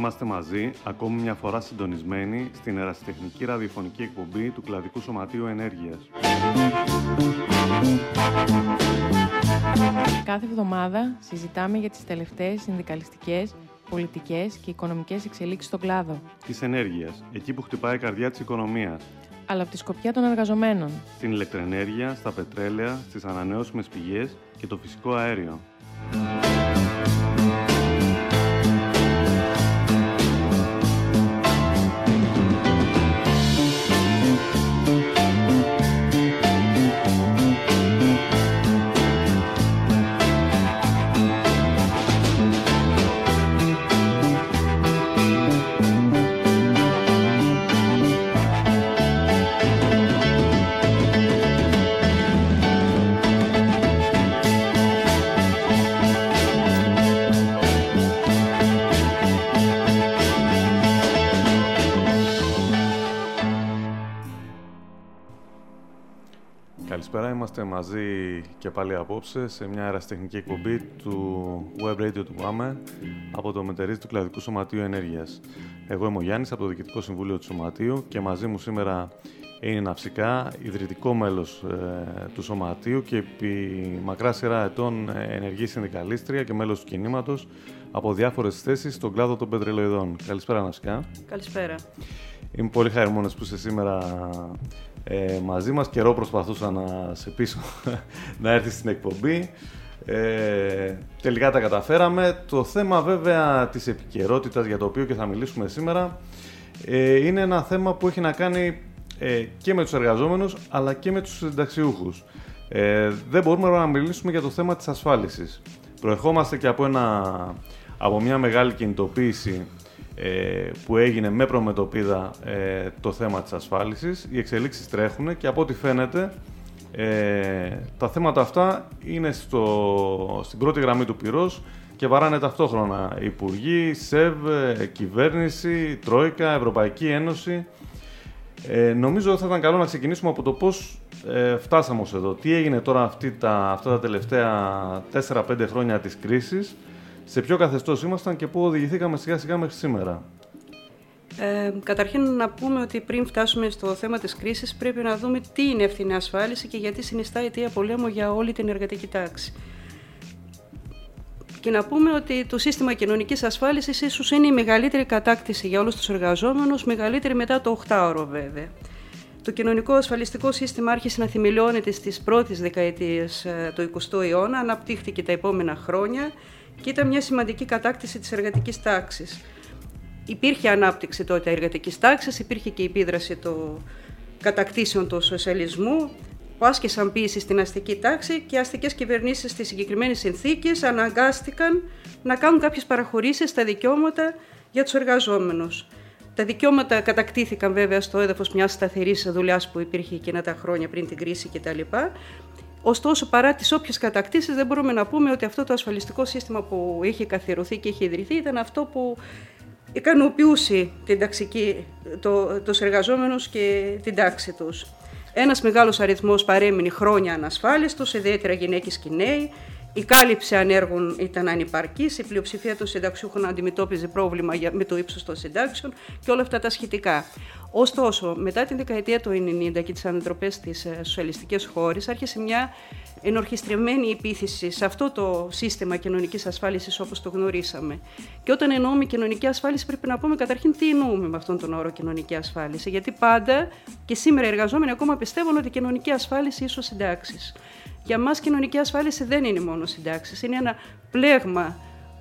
Είμαστε μαζί, ακόμη μια φορά συντονισμένοι στην ερασιτεχνική ραδιοφωνική εκπομπή του Κλαδικού Σωματείου Ενέργειας. Κάθε εβδομάδα συζητάμε για τις τελευταίες συνδικαλιστικές, πολιτικές και οικονομικές εξελίξεις στον κλάδο. Της ενέργειας, εκεί που χτυπάει η καρδιά της οικονομίας. Αλλά από τη σκοπιά των εργαζομένων. Στην ηλεκτροενέργεια, στα πετρέλαια, στις ανανεώσιμες πηγές και το φυσικό αέριο. Καλησπέρα, είμαστε μαζί και πάλι απόψε σε μια αεραστεχνική εκπομπή του Web Radio του ΓΑΜΕ από το μετερίζει του Κλαδικού Σωματείου Ενέργειας. Εγώ είμαι ο Γιάννης από το Διοικητικό Συμβούλιο του Σωματείου και μαζί μου σήμερα είναι Ναυσικά, ιδρυτικό μέλος του Σωματείου και επί μακρά σειρά ετών ενεργή συνδικαλίστρια και μέλος του κινήματος από διάφορες θέσεις στον κλάδο των πετρελοειδών. Καλησπέρα, Ναυσικά. Καλησπέρα. Είμαι πολύ χαρούμενος που είσαι σήμερα μαζί μας. Καιρό προσπαθούσα να σε πείσω να έρθεις στην εκπομπή. Τελικά τα καταφέραμε. Το θέμα βέβαια της επικαιρότητας για το οποίο και θα μιλήσουμε σήμερα είναι ένα θέμα που έχει να κάνει και με τους εργαζόμενους αλλά και με τους συνταξιούχους. Δεν μπορούμε να μιλήσουμε για το θέμα της ασφάλισης. Προερχόμαστε και από μια μεγάλη κινητοποίηση που έγινε με προμετωπίδα το θέμα της ασφάλισης. Οι εξελίξεις τρέχουν και από ό,τι φαίνεται τα θέματα αυτά είναι στην πρώτη γραμμή του πυρός και βαράνε ταυτόχρονα υπουργοί, ΣΕΒ, κυβέρνηση, Τρόικα, Ευρωπαϊκή Ένωση. Νομίζω θα ήταν καλό να ξεκινήσουμε από το πώς φτάσαμε ως εδώ. Τι έγινε τώρα αυτά τα τελευταία 4-5 χρόνια της κρίσης, σε ποιο καθεστώς ήμασταν και πού οδηγηθήκαμε σιγά σιγά μέχρι σήμερα. Καταρχήν να πούμε ότι πριν φτάσουμε στο θέμα της κρίσης πρέπει να δούμε τι είναι ευθυνή ασφάλιση και γιατί συνιστά αιτία πολέμου για όλη την εργατική τάξη. Και να πούμε ότι το σύστημα κοινωνικής ασφάλισης ίσως είναι η μεγαλύτερη κατάκτηση για όλους τους εργαζόμενους, μεγαλύτερη μετά το 8ωρο βέβαια. Το κοινωνικό ασφαλιστικό σύστημα άρχισε να θεμελιώνεται στις πρώτες δεκαετίες του 20ου αιώνα, αναπτύχθηκε τα επόμενα χρόνια και ήταν μια σημαντική κατάκτηση της εργατικής τάξης. Υπήρχε ανάπτυξη τότε εργατικής τάξης, υπήρχε και η επίδραση των κατακτήσεων του σοσιαλισμού που άσκησαν πίεση στην αστική τάξη και οι αστικές κυβερνήσεις στις συγκεκριμένες συνθήκες αναγκάστηκαν να κάνουν κάποιες παραχωρήσεις στα δικαιώματα για τους εργαζόμενους. Τα δικαιώματα κατακτήθηκαν βέβαια στο έδαφος μιας σταθερής δουλειάς που υπήρχε εκείνα τα χρόνια πριν την κρίση κτλ. Ωστόσο, παρά τις όποιες κατακτήσεις, δεν μπορούμε να πούμε ότι αυτό το ασφαλιστικό σύστημα που είχε καθιερωθεί και είχε ιδρυθεί ήταν αυτό που ικανοποιούσε τους εργαζόμενους και την τάξη τους. Ένας μεγάλος αριθμός παρέμεινε χρόνια ανασφάλιστος, ιδιαίτερα γυναίκες και νέοι. Η κάλυψη ανέργων ήταν ανυπαρκής, η πλειοψηφία των συνταξιούχων αντιμετώπιζε πρόβλημα με το ύψος των συντάξεων και όλα αυτά τα σχετικά. Ωστόσο, μετά την δεκαετία του 90 και τις ανατροπές στις σοσιαλιστικές χώρες, άρχισε μια ενορχιστρωμένη επίθεση σε αυτό το σύστημα κοινωνικής ασφάλισης όπως το γνωρίσαμε. Και όταν εννοούμε κοινωνική ασφάλιση, πρέπει να πούμε καταρχήν τι εννοούμε με αυτόν τον όρο κοινωνική ασφάλιση. Γιατί πάντα και σήμερα οι εργαζόμενοι ακόμα πιστεύουν ότι κοινωνική ασφάλιση ίσως συντάξεις. Για μας κοινωνική ασφάλιση δεν είναι μόνο συντάξεις, είναι ένα πλέγμα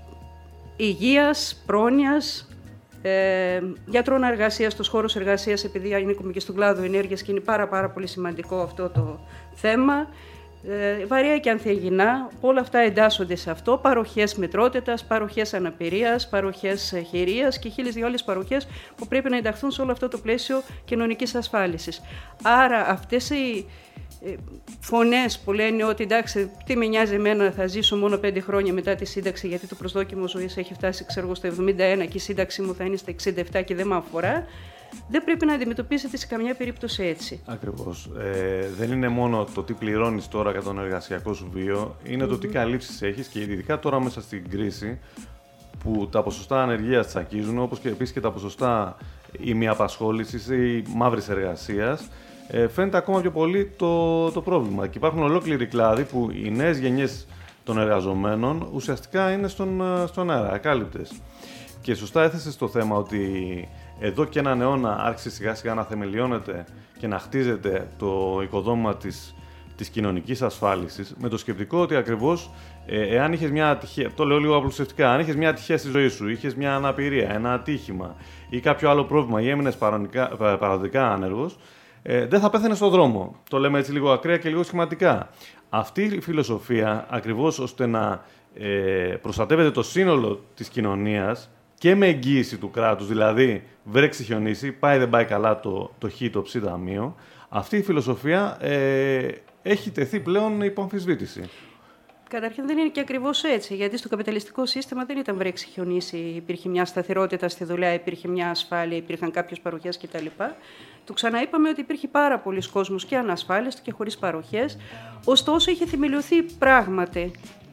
υγείας, πρόνοιας, γιατρών εργασίας, στους χώρους εργασίας, επειδή ανήκουμε και στον κλάδο ενέργειας και είναι πάρα πολύ σημαντικό αυτό το θέμα. Βαρέα και ανθυγιεινά, όλα αυτά εντάσσονται σε αυτό, παροχές μητρότητας, παροχές αναπηρίας, παροχές χειρίας και χίλιες δυο άλλες παροχές που πρέπει να ενταχθούν σε όλο αυτό το πλαίσιο κοινωνικής ασφάλισης. Άρα αυτές οι φωνές που λένε ότι εντάξει, τι με νοιάζει εμένα, θα ζήσω μόνο 5 χρόνια μετά τη σύνταξη, γιατί το προσδόκιμο ζωής έχει φτάσει στο 71 και η σύνταξη μου θα είναι στα 67 και δεν με αφορά, δεν πρέπει να αντιμετωπίσετε σε καμιά περίπτωση έτσι. Ακριβώς. Δεν είναι μόνο το τι πληρώνεις τώρα για τον εργασιακό σου βίο, είναι το τι καλύψεις έχεις και ειδικά τώρα μέσα στην κρίση που τα ποσοστά ανεργίας τσακίζουν, όπως και επίσης και τα ποσοστά ημιαπασχόλησης ή μαύρης εργασίας, φαίνεται ακόμα πιο πολύ το πρόβλημα. Και υπάρχουν ολόκληροι κλάδοι που οι νέες γενιές των εργαζομένων ουσιαστικά είναι στον αέρα, ακάλυπτες. Και σωστά έθεσες το θέμα ότι εδώ και έναν αιώνα άρχισε σιγά σιγά να θεμελιώνεται και να χτίζεται το οικοδόμημα της κοινωνικής ασφάλισης, με το σκεπτικό ότι ακριβώς εάν είχες μια ατυχία, το λέω λίγο απλουστευτικά, αν είχες μια ατυχία στη ζωή σου, είχες μια αναπηρία, ένα ατύχημα ή κάποιο άλλο πρόβλημα ή έμεινες παραδοτικά άνεργος, δεν θα πέθαινες στον δρόμο. Το λέμε έτσι λίγο ακραία και λίγο σχηματικά. Αυτή η φιλοσοφία, ακριβώς ώστε να προστατεύεται το σύνολο της κοινωνίας και με εγγύηση του κράτους, δηλαδή βρέξει χιονίσει, πάει δεν πάει καλά το χ, το ψ ταμείο, αυτή η φιλοσοφία έχει τεθεί πλέον υπό αμφισβήτηση. Καταρχήν δεν είναι και ακριβώς έτσι, γιατί στο καπιταλιστικό σύστημα δεν ήταν βρέξει χιονίσει, υπήρχε μια σταθερότητα στη δουλειά, υπήρχε μια ασφάλεια, υπήρχαν κάποιες παροχές κτλ. Του ξαναείπαμε ότι υπήρχε πάρα πολλοί κόσμος και ανασφάλιστο και χωρίς παροχές, ωστόσο είχε θεμελιωθεί πράγματι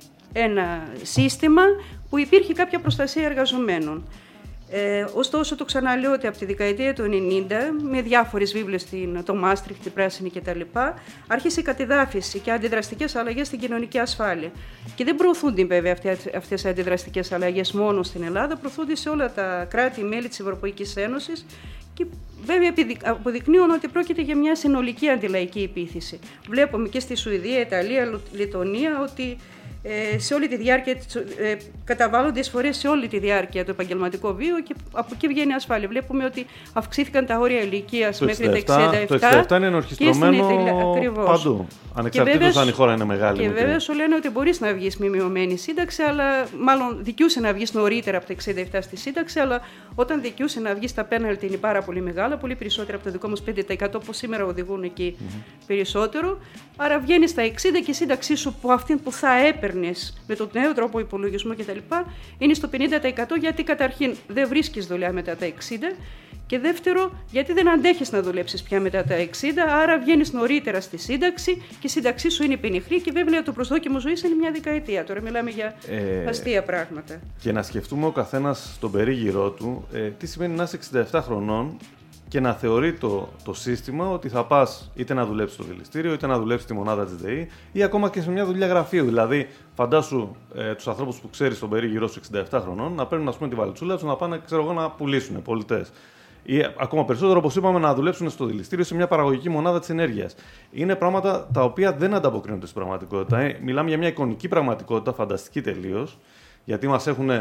ένα σύστημα που υπήρχε κάποια προστασία εργαζομένων. Ωστόσο, το ξαναλέω ότι από τη δεκαετία του 90, με διάφορες βίβλες, το Μάστριχτ, την Πράσινη κτλ., άρχισε η κατεδάφιση και αντιδραστικές αλλαγές στην κοινωνική ασφάλεια. Και δεν προωθούνται βέβαια αυτές οι αντιδραστικές αλλαγές μόνο στην Ελλάδα, προωθούνται σε όλα τα κράτη-μέλη της Ευρωπαϊκής Ένωσης. Και βέβαια αποδεικνύουν ότι πρόκειται για μια συνολική αντιλαϊκή επίθεση. Βλέπουμε και στη Σουηδία, Ιταλία, Λιτωνία ότι σε όλη τη διάρκεια, καταβάλλονται εισφορές σε όλη τη διάρκεια του επαγγελματικού βίου και από εκεί βγαίνει ασφάλεια. Βλέπουμε ότι αυξήθηκαν τα όρια ηλικίας μέχρι τα 67. Το 67 είναι ενορχιστρωμένο παντού, ανεξαρτήτως αν η χώρα είναι μεγάλη. Και βέβαια σου λένε ότι μπορείς να βγεις με μειωμένη σύνταξη, αλλά μάλλον δικαιούσε να βγεις νωρίτερα από τα 67 στη σύνταξη, αλλά όταν δικαιούσε να βγεις, τα πέναλτι είναι πάρα πολύ μεγάλα, πολύ περισσότερα από το δικό μας 5%, που σήμερα οδηγούν εκεί περισσότερο. Άρα βγαίνεις στα 60 και η σύνταξή σου που αυτή που θα έπαιρνες με τον νέο τρόπο υπολογισμού κτλ. Είναι στο 50%, γιατί καταρχήν δεν βρίσκεις δουλειά μετά τα 60 και δεύτερο, γιατί δεν αντέχεις να δουλέψεις πια μετά τα 60, άρα βγαίνεις νωρίτερα στη σύνταξη και η σύνταξή σου είναι πενιχρή και βέβαια το προσδόκιμο ζωής είναι μια δεκαετία. Τώρα μιλάμε για αστεία πράγματα. Και να σκεφτούμε ο καθένας στον περίγυρό του τι σημαίνει να είσαι 67 χρονών και να θεωρεί το σύστημα ότι θα πας είτε να δουλέψεις στο δηληστήριο, είτε να δουλέψεις στη μονάδα της ΔΕΗ ή ακόμα και σε μια δουλειά γραφείου. Δηλαδή, φαντάσου τους ανθρώπους που ξέρεις στον περίγυρό σου 67 χρονών να παίρνουν, ας πούμε, τη βαλιτσούλα τους να πάνε, να πουλήσουν πολιτές. Ή ακόμα περισσότερο, όπως είπαμε, να δουλέψουν στο δηληστήριο σε μια παραγωγική μονάδα της ενέργειας. Είναι πράγματα τα οποία δεν ανταποκρίνονται στην πραγματικότητα. Μιλάμε για μια εικονική πραγματικότητα, φανταστική τελείως, γιατί μας έχουν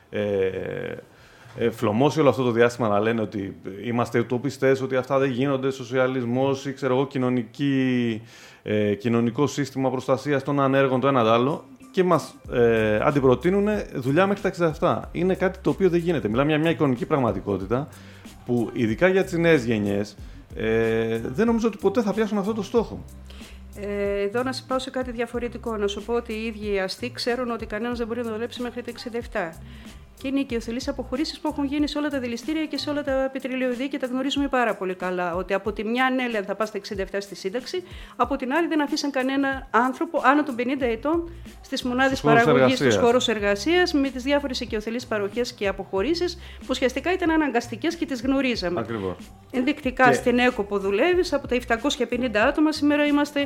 φλωμώσει όλο αυτό το διάστημα να λένε ότι είμαστε ουτοπιστές, ότι αυτά δεν γίνονται, σοσιαλισμός ή κοινωνικό σύστημα προστασίας των ανέργων, το ένα το άλλο, και μας αντιπροτείνουν δουλειά μέχρι τα 67. Είναι κάτι το οποίο δεν γίνεται. Μιλάμε για μια εικονική πραγματικότητα που ειδικά για τις νέες γενιές δεν νομίζω ότι ποτέ θα πιάσουν αυτό το στόχο. Εδώ να σε πάω σε κάτι διαφορετικό. Να σου πω ότι οι ίδιοι οι αστεί ξέρουν ότι κανένας δεν μπορεί να δουλέψει μέχρι τα 67. Και είναι οι οικειοθελείς αποχωρήσεις που έχουν γίνει σε όλα τα δηληστήρια και σε όλα τα πετρελαιοειδή και τα γνωρίζουμε πάρα πολύ καλά. Ότι από τη μια ναι, θα πας στα 67 στη σύνταξη, από την άλλη δεν αφήσαν κανένα άνθρωπο άνω των 50 ετών στις μονάδες παραγωγής, στους χώρους εργασίας, με τις διάφορες οικειοθελείς παροχές και αποχωρήσεις, που ουσιαστικά ήταν αναγκαστικές και τις γνωρίζαμε. Ακριβώς. Ενδεικτικά στην ΕΚΟ που δουλεύεις, από τα 750 άτομα, σήμερα είμαστε,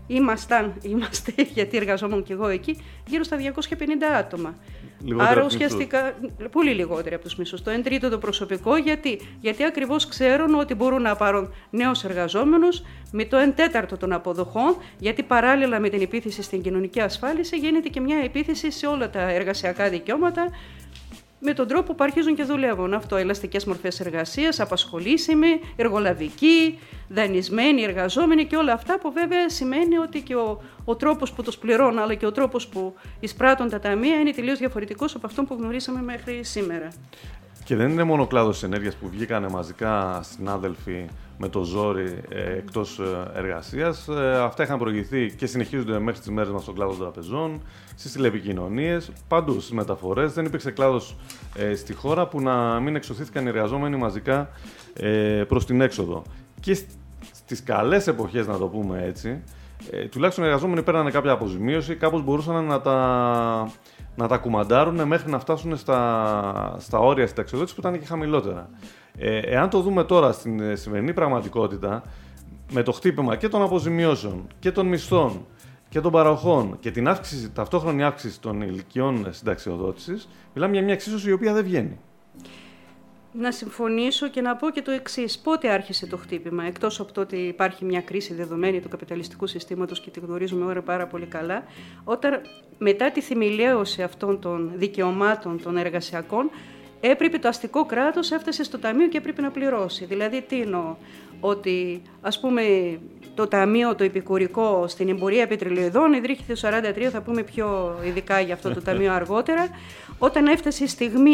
γιατί εργαζόμουν και εγώ εκεί, γύρω στα 250 άτομα. Άρα ουσιαστικά πολύ λιγότεροι από τους μισούς. Το 1/3 το προσωπικό, γιατί ακριβώς ξέρουν ότι μπορούν να πάρουν νέους εργαζόμενους με το 1/4 των αποδοχών, γιατί παράλληλα με την επίθεση στην κοινωνική ασφάλιση γίνεται και μια επίθεση σε όλα τα εργασιακά δικαιώματα, με τον τρόπο που αρχίζουν και δουλεύουν. Αυτό, ελαστικές μορφές εργασίας, απασχολήσιμοι, εργολαβικοί, δανεισμένοι, εργαζόμενοι και όλα αυτά, που βέβαια σημαίνει ότι και ο τρόπος που τους πληρώνουν, αλλά και ο τρόπος που εισπράττουν τα ταμεία είναι τελείως διαφορετικός από αυτόν που γνωρίσαμε μέχρι σήμερα. Και δεν είναι μόνο ο κλάδος της ενέργειας που βγήκανε μαζικά συνάδελφοι με το ζόρι εκτός εργασίας. Αυτά είχαν προηγηθεί και συνεχίζονται μέχρι τις μέρες μας στον κλάδο των τραπεζών, στις τηλεπικοινωνίες, παντού στις μεταφορές. Δεν υπήρξε κλάδος στη χώρα που να μην εξωθήθηκαν οι εργαζόμενοι μαζικά προς την έξοδο. Και στις καλές εποχές, να το πούμε έτσι, τουλάχιστον οι εργαζόμενοι παίρνανε κάποια αποζημίωση, κάπως μπορούσαν να τα κουμαντάρουν μέχρι να φτάσουν στα όρια συνταξιοδότησης που ήταν και χαμηλότερα. Εάν το δούμε τώρα στην σημερινή πραγματικότητα, με το χτύπημα και των αποζημιώσεων και των μισθών και των παροχών και την ταυτόχρονη αύξηση των ηλικιών συνταξιοδότησης, μιλάμε για μια εξίσωση η οποία δεν βγαίνει. Να συμφωνήσω και να πω και το εξής. Πότε άρχισε το χτύπημα, εκτός από το ότι υπάρχει μια κρίση δεδομένη του καπιταλιστικού συστήματος και τη γνωρίζουμε όλα πάρα πολύ καλά, όταν μετά τη θεμελίωση αυτών των δικαιωμάτων των εργασιακών, έπρεπε το αστικό κράτος έφτασε στο ταμείο και έπρεπε να πληρώσει. Δηλαδή, τι εννοώ, ότι ας πούμε το ταμείο το επικουρικό στην εμπορία πετρελαιοειδών ιδρύθηκε το 1943, θα πούμε πιο ειδικά για αυτό το ταμείο αργότερα, όταν έφτασε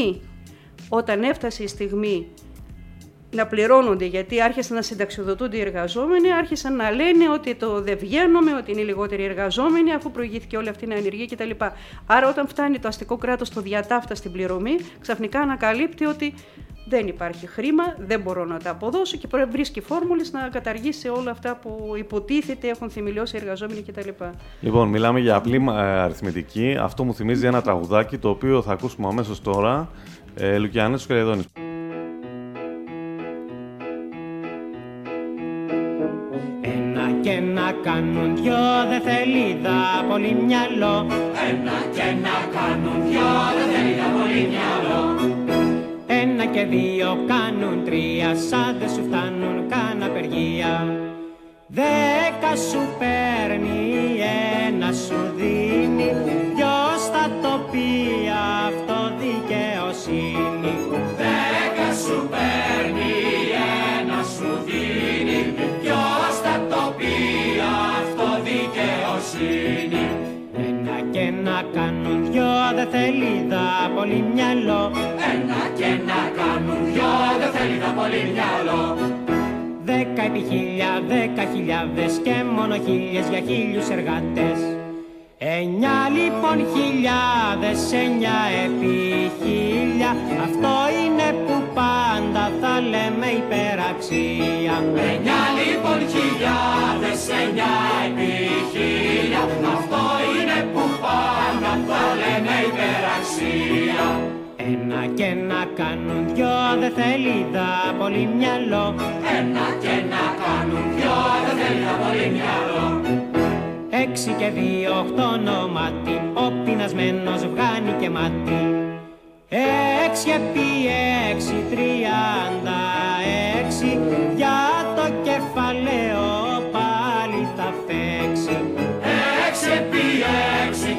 η στιγμή να πληρώνονται, γιατί άρχισαν να συνταξιοδοτούνται οι εργαζόμενοι, άρχισαν να λένε ότι δεν βγαίνουμε, ότι είναι λιγότεροι εργαζόμενοι, αφού προηγήθηκε όλη αυτή η ανεργία κτλ. Άρα, όταν φτάνει το αστικό κράτος στο διατάφτα στην πληρωμή, ξαφνικά ανακαλύπτει ότι δεν υπάρχει χρήμα, δεν μπορώ να τα αποδώσω και βρίσκει φόρμουλες να καταργήσει όλα αυτά που υποτίθεται έχουν θεμελιώσει οι εργαζόμενοι κτλ. Λοιπόν, μιλάμε για απλή αριθμητική. Αυτό μου θυμίζει ένα τραγουδάκι το οποίο θα ακούσουμε αμέσως τώρα. Λουκιανέτος Κερεδόνης. Ένα και να κάνουν δυο δεν θέλει δα πολύ μυαλό. Ένα και να κάνουν δυο δεν θέλει δα πολύ μυαλό. Ένα και δύο κάνουν τρία, σαν δεν σου φτάνουν καν απεργία. 10 σου παίρνει, ένα σου δίνει. Ποιος θα το πει αυτό δικαιοσύνη? 10 σου παίρνει, ένα σου δίνει. Ποιος θα το πει αυτό δικαιοσύνη? Ένα και να κάνουν δυο δεν θέλει δα πολύ μυαλό. Ένα και να κάνουν δυο δεν θέλει δα πολύ μυαλό. 10 επί 1000, 10.000 και μόνο 1000 για 1000 εργάτες. 9 λοιπόν χιλιάδες, 9 επί 1000, αυτό είναι που πάντα θα λέμε υπεραξία. 9 λοιπόν χιλιάδες, 9 επί 1000, αυτό είναι που πάντα θα λέμε υπεραξία. Ένα και να κάνουν δυο δεν θέλει δα πολύ μυαλό. Ένα και να κάνουν δυο δεν θέλει δα πολύ μυαλό. 6 και 2, 8 ονόματι, ο πεινασμένος βγάνει και μάτι. 6 επί 6, 36, για το κεφαλαίο πάλι θα φέξει. 6 επί 6,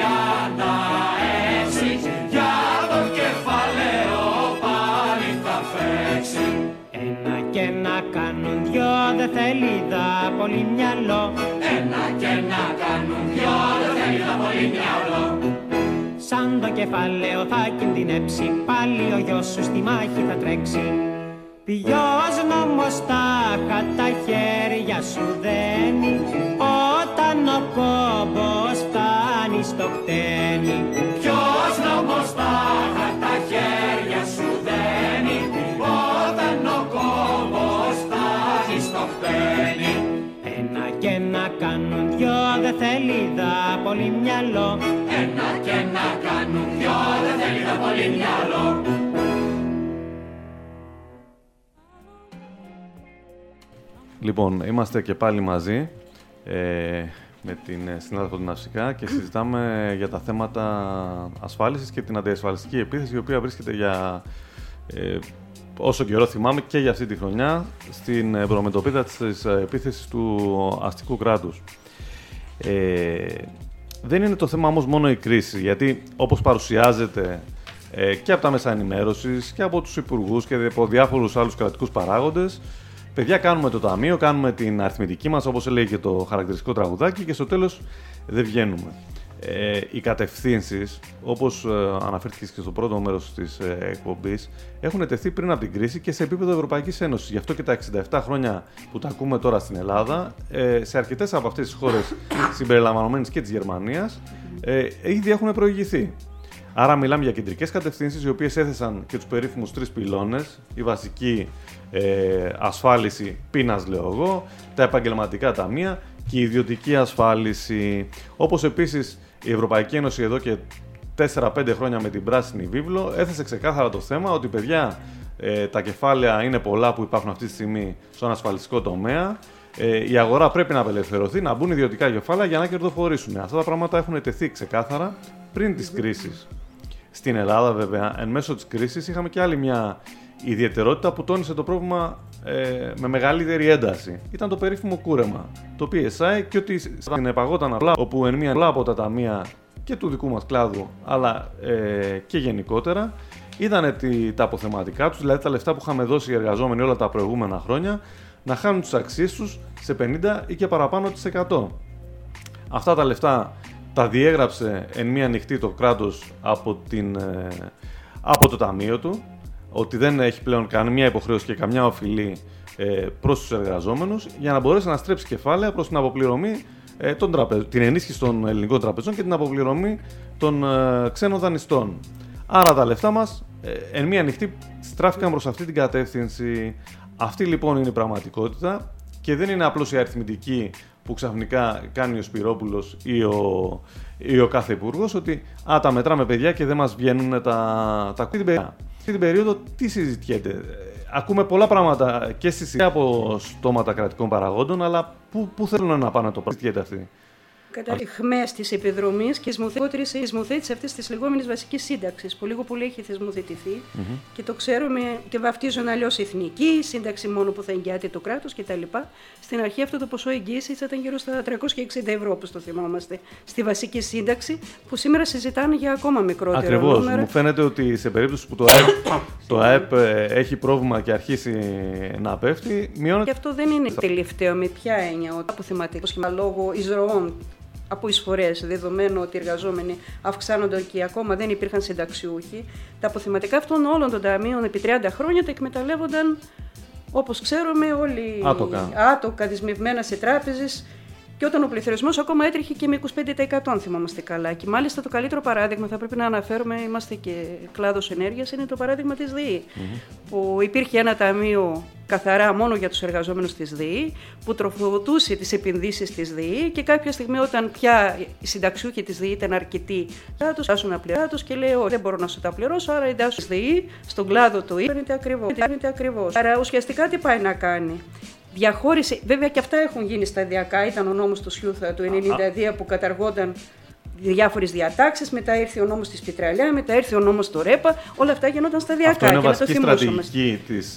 36, για το κεφαλαίο πάλι θα φέξει. Ένα και να κάνουν δυο δεν θέλει δα πολύ μυαλό. Ένα και να κάνουν δυο δεν θέλει δα πολύ μυαλό. Σαν το κεφαλαίο θα κινδυνέψει, πάλι ο γιος σου στη μάχη θα τρέξει. Ποιος νόμος τα χέρια σου δένει, όταν ο κόμπος φτάνει στο χτένι. Ποιος νόμος τα χέρια σου δένει, όταν ο κόμπος φτάνει στο χτένι. Ένα και να κάνουν δυο δεν θέλει δα πολύ μυαλό. Ένα και να κάνουν δυο δεν θέλει δα πολύ μυαλό. Λοιπόν, είμαστε και πάλι μαζί με την συνάδελφο του Ναυσικά και συζητάμε για τα θέματα ασφάλισης και την αντιασφαλιστική επίθεση, η οποία βρίσκεται για όσο καιρό θυμάμαι και για αυτή τη χρονιά στην προμετωπίδα της επίθεσης του αστικού κράτους. Δεν είναι το θέμα όμως μόνο η κρίση, γιατί όπως παρουσιάζεται και από τα μέσα ενημέρωσης και από τους υπουργούς και από διάφορους άλλους κρατικούς παράγοντες, παιδιά, κάνουμε το ταμείο, κάνουμε την αριθμητική μας, όπως έλεγε και το χαρακτηριστικό τραγουδάκι, και στο τέλος δεν βγαίνουμε. Οι κατευθύνσεις, όπως αναφέρθηκε και στο πρώτο μέρος της εκπομπής, έχουν τεθεί πριν από την κρίση και σε επίπεδο Ευρωπαϊκής Ένωσης. Γι' αυτό και τα 67 χρόνια που τα ακούμε τώρα στην Ελλάδα, σε αρκετές από αυτές τις χώρες, συμπεριλαμβανομένης και της Γερμανίας, ήδη έχουν προηγηθεί. Άρα μιλάμε για κεντρικές κατευθύνσεις, οι οποίες έθεσαν και τους περίφημους 3 πυλώνες, η βασική ασφάλιση, πείνας λέω εγώ, τα επαγγελματικά ταμεία και η ιδιωτική ασφάλιση. Όπως επίσης η Ευρωπαϊκή Ένωση εδώ και 4-5 χρόνια με την πράσινη βίβλο έθεσε ξεκάθαρα το θέμα ότι παιδιά, τα κεφάλαια είναι πολλά που υπάρχουν αυτή τη στιγμή στον ασφαλιστικό τομέα. Η αγορά πρέπει να απελευθερωθεί, να μπουν ιδιωτικά κεφάλαια για να κερδοφορήσουν. Αυτά τα πράγματα έχουν τεθεί ξεκάθαρα πριν της κρίσης. Στην Ελλάδα, βέβαια, εν μέσω της κρίσης, είχαμε και άλλη μια ιδιαιτερότητα που τόνισε το πρόβλημα με μεγαλύτερη ένταση. Ήταν το περίφημο κούρεμα, το PSI, και ότι συνεπαγόταν απλά, όπου εν μία από τα ταμεία και του δικού μας κλάδου, αλλά και γενικότερα, είδανε τα αποθεματικά τους, δηλαδή τα λεφτά που είχαμε δώσει οι εργαζόμενοι όλα τα προηγούμενα χρόνια, να χάνουν τις αξίες τους σε 50% ή και παραπάνω της 100%. Αυτά τα λεφτά τα διέγραψε εν μία νυχτή το κράτος από το ταμείο του, ότι δεν έχει πλέον καμία υποχρέωση και καμιά οφειλή προς τους εργαζόμενους, για να μπορέσει να στρέψει κεφάλαια προς την αποπληρωμή την ενίσχυση των ελληνικών τραπεζών και την αποπληρωμή των ξένων δανειστών. Άρα τα λεφτά μας εν μία νυχτή στράφηκαν προς αυτή την κατεύθυνση. Αυτή λοιπόν είναι η πραγματικότητα και δεν είναι απλώς η αριθμητική που ξαφνικά κάνει ο Σπυρόπουλος ή ο κάθε υπουργός, ότι τα μετράμε παιδιά και δεν μας βγαίνουν τα αυτή την περίοδο τι συζητιέται? Ακούμε πολλά πράγματα και από στόματα κρατικών παραγόντων, αλλά πού θέλουν να πάνε το πράγμα αυτή? Κατά τη χμές της επιδρομής και θεσμοθέτηση αυτής της λεγόμενης βασικής σύνταξης, που λίγο πολύ έχει θεσμοθετηθεί και το ξέρουμε και βαφτίζουν αλλιώς εθνική, σύνταξη μόνο που θα εγγυάται το κράτος κτλ. Στην αρχή αυτό το ποσό εγγύησης ήταν γύρω στα 360 ευρώ, όπως το θυμόμαστε, στη βασική σύνταξη, που σήμερα συζητάνε για ακόμα μικρότερο νούμερο. Ακριβώς. Μου φαίνεται ότι σε περίπτωση που το ΑΕΠ έχει πρόβλημα και αρχίσει να πέφτει, μειώνεται. Και αυτό δεν είναι τελευταίο. Με ποια έννοια? Ότι αποθεματικό σχήμα λόγω εισρωών από εισφορές, δεδομένου ότι οι εργαζόμενοι αυξάνονται και ακόμα δεν υπήρχαν συνταξιούχοι, τα αποθεματικά αυτών όλων των ταμείων επί 30 χρόνια τα εκμεταλλεύονταν, όπως ξέρουμε, όλοι άτοκα δεσμευμένα σε τράπεζες, και όταν ο πληθωρισμός ακόμα έτρεχε και με 25%, θυμόμαστε καλά. Και μάλιστα το καλύτερο παράδειγμα, θα πρέπει να αναφέρουμε, είμαστε και κλάδος ενέργειας, είναι το παράδειγμα της ΔΕΗ. Που υπήρχε ένα ταμείο καθαρά μόνο για τους εργαζόμενους της ΔΕΗ, που τροφοδοτούσε τις επενδύσεις της ΔΕΗ, και κάποια στιγμή, όταν πια οι συνταξιούχοι της ΔΕΗ ήταν αρκετοί, θα τους άσουν απληράτους και λέει: δεν μπορώ να σου τα πληρώσω, άρα εντάσσω στη ΔΕΗ, στον κλάδο του παίρνετε ακριβώς. Άρα ουσιαστικά τι πάει να κάνει? Διαχώρισε, βέβαια και αυτά έχουν γίνει σταδιακά. Ήταν ο νόμος του Σιούθα του 1992 που καταργόνταν διάφορες διατάξεις, μετά ήρθε ο νόμος της Πιτραλιά, μετά ήρθε ο νόμος του ΡΕΠΑ. Όλα αυτά γινόταν σταδιακά. Αυτό είναι βασική στρατηγική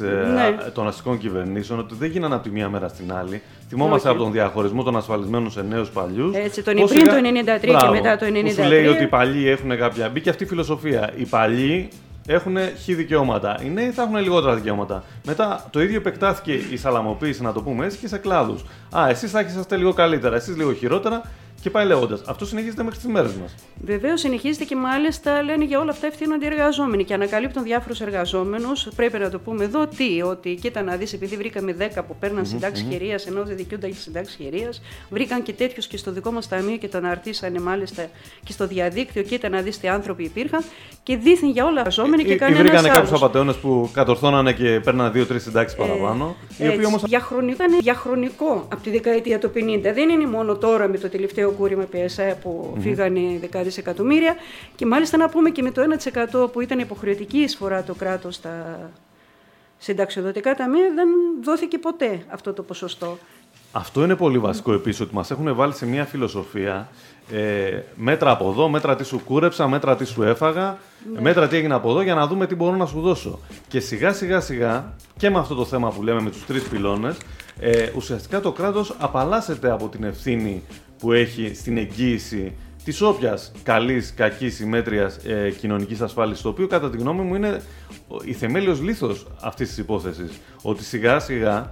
των αστικών κυβερνήσεων, ότι δεν γίνανε από τη μία μέρα στην άλλη. Θυμόμαστε από τον διαχωρισμό των ασφαλισμένων σε νέους παλιούς. Έτσι, πριν το 1993 και μετά το 1993. Σου λέει ότι οι παλιοί έχουν κάποια. Μπήκε αυτή η φιλοσοφία. Οι παλιοί έχουν χι δικαιώματα. Οι νέοι θα έχουν λιγότερα δικαιώματα. Μετά το ίδιο επεκτάθηκε η σαλαμοποίηση, να το πούμε έτσι, και σε κλάδους. Εσείς θα είσαστε λίγο καλύτερα, εσείς λίγο χειρότερα. Και πάει λέγοντας. Αυτό συνεχίζεται μέχρι τις μέρες μας. Βεβαίως συνεχίζεται και μάλιστα λένε για όλα αυτά ευθύνονται οι εργαζόμενοι και ανακαλύπτουν διάφορους εργαζόμενους. Πρέπει να το πούμε εδώ ότι κοίτα να δεις, επειδή βρήκαμε 10 που παίρναν συντάξεις χειρίας ενώ δεν δικαιούνται για συντάξεις χειρίας, βρήκαν και τέτοιους και στο δικό μας ταμείο και το αναρτήσανε μάλιστα και στο διαδίκτυο. Κοίτα να δεις τι άνθρωποι υπήρχαν και δίθεν για όλα εργαζόμενοι και κανένας άλλος. Βρήκανε κάποιους απατεώνες που κατορθώνανε και παίρνανε 2-3 συντάξεις παραπάνω. Όμως... Διαχρονικό από τη δεκαετία του 50. Δεν είναι μόνο τώρα με το τελευταίο κούρεμα PSI που φύγανε δεκάδες εκατομμύρια, και μάλιστα να πούμε και με το 1% που ήταν υποχρεωτική εισφορά το κράτος στα συνταξιοδοτικά ταμεία, δεν δόθηκε ποτέ αυτό το ποσοστό. Αυτό είναι πολύ βασικό επίσης, ότι μας έχουν βάλει σε μια φιλοσοφία μέτρα από εδώ, μέτρα τι σου κούρεψα, μέτρα τι σου έφαγα, μέτρα τι έγινε από εδώ για να δούμε τι μπορώ να σου δώσω. Και σιγά σιγά και με αυτό το θέμα που λέμε με τους 3 πυλώνες, ουσιαστικά το κράτος απαλλάσσεται από την ευθύνη που έχει στην εγγύηση της όποιας καλής, κακής ή μέτριας κοινωνικής ασφάλισης, το οποίο κατά τη γνώμη μου είναι η θεμέλιος λίθος αυτής της υπόθεσης. Ότι σιγά σιγά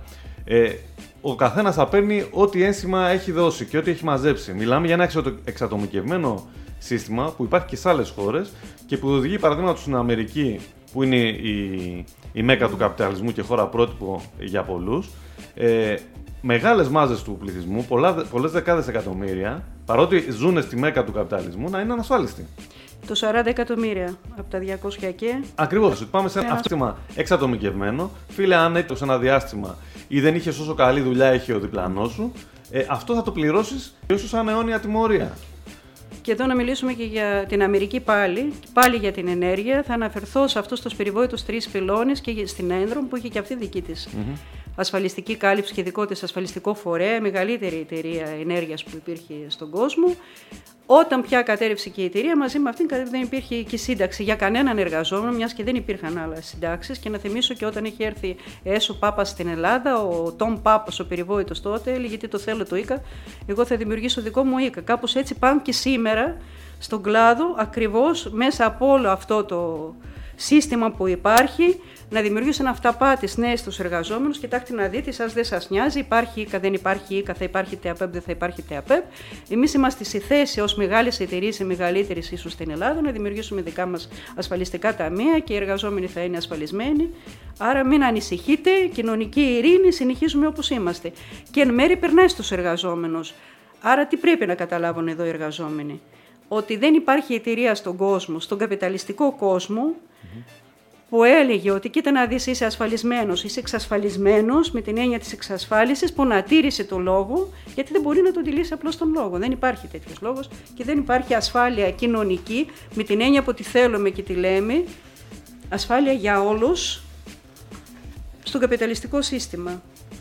ο καθένας θα παίρνει ό,τι ένσημα έχει δώσει και ό,τι έχει μαζέψει. Μιλάμε για ένα εξατομικευμένο σύστημα που υπάρχει και σε άλλες χώρες και που οδηγεί, παραδείγματος στην Αμερική, που είναι η μέκα του καπιταλισμού και χώρα πρότυπο για πολλούς, μεγάλες μάζες του πληθυσμού, πολλές δεκάδες εκατομμύρια, παρότι ζουν στη μέκα του καπιταλισμού, να είναι ανασφάλιστοι. Το 40 εκατομμύρια από τα 200 και... Ακριβώς, πάμε σε ένα σύστημα εξατομικευμένο. Φίλε, αν έτυχε σε ένα διάστημα ή δεν είχες όσο καλή δουλειά είχε ο διπλανός σου, αυτό θα το πληρώσεις ίσως σαν αιώνια τιμωρία. Και εδώ να μιλήσουμε και για την Αμερική πάλι για την ενέργεια. Θα αναφερθώ σε αυτούς τους περιβόητους 3 πυλώνες και στην Ένδρομ που είχε και αυτή δική της ασφαλιστική κάλυψη και δικό της ασφαλιστικό φορέα, μεγαλύτερη εταιρεία ενέργειας που υπήρχε στον κόσμο. Όταν πια κατέρευσε και η εταιρεία, μαζί με αυτήν δεν υπήρχε και σύνταξη για κανέναν εργαζόμενο, μιας και δεν υπήρχαν άλλες συντάξεις. Και να θυμίσω και όταν είχε έρθει έσω Πάπας στην Ελλάδα, ο Τόμ Πάπας, ο περιβόητος τότε, έλεγε: τι το θέλω το ΙΚΑ, εγώ θα δημιουργήσω δικό μου ΙΚΑ. Κάπως έτσι πάνε και σήμερα στον κλάδο, ακριβώς μέσα από όλο αυτό το σύστημα που υπάρχει, να δημιουργήσουν αυταπάτες νέες στους εργαζόμενους. Κοιτάξτε να δείτε, σας δεν σας νοιάζει, υπάρχει ΙΚΑ, δεν υπάρχει ΙΚΑ, θα υπάρχει ΤΕΑΠΕΠ, δεν θα υπάρχει ΤΕΑΠΕΠ. Εμείς είμαστε στη θέση ως μεγάλες εταιρείες, οι μεγαλύτερες ίσως στην Ελλάδα, να δημιουργήσουμε δικά μας ασφαλιστικά ταμεία και οι εργαζόμενοι θα είναι ασφαλισμένοι. Άρα μην ανησυχείτε, κοινωνική ειρήνη, συνεχίζουμε όπως είμαστε. Και εν μέρει περνάει στους εργαζόμενους. Άρα τι πρέπει να καταλάβουν εδώ οι εργαζόμενοι? Ότι δεν υπάρχει εταιρεία στον κόσμο, στον καπιταλιστικό κόσμο, που έλεγε ότι κοίτα να δεις, είσαι ασφαλισμένος, είσαι εξασφαλισμένος, με την έννοια της εξασφάλισης, που να τήρησε το λόγο, γιατί δεν μπορεί να τον τηρήσει απλώς τον λόγο. Δεν υπάρχει τέτοιος λόγος και δεν υπάρχει ασφάλεια κοινωνική, με την έννοια που τη θέλουμε και τη λέμε, ασφάλεια για όλους, στο καπιταλιστικό σύστημα.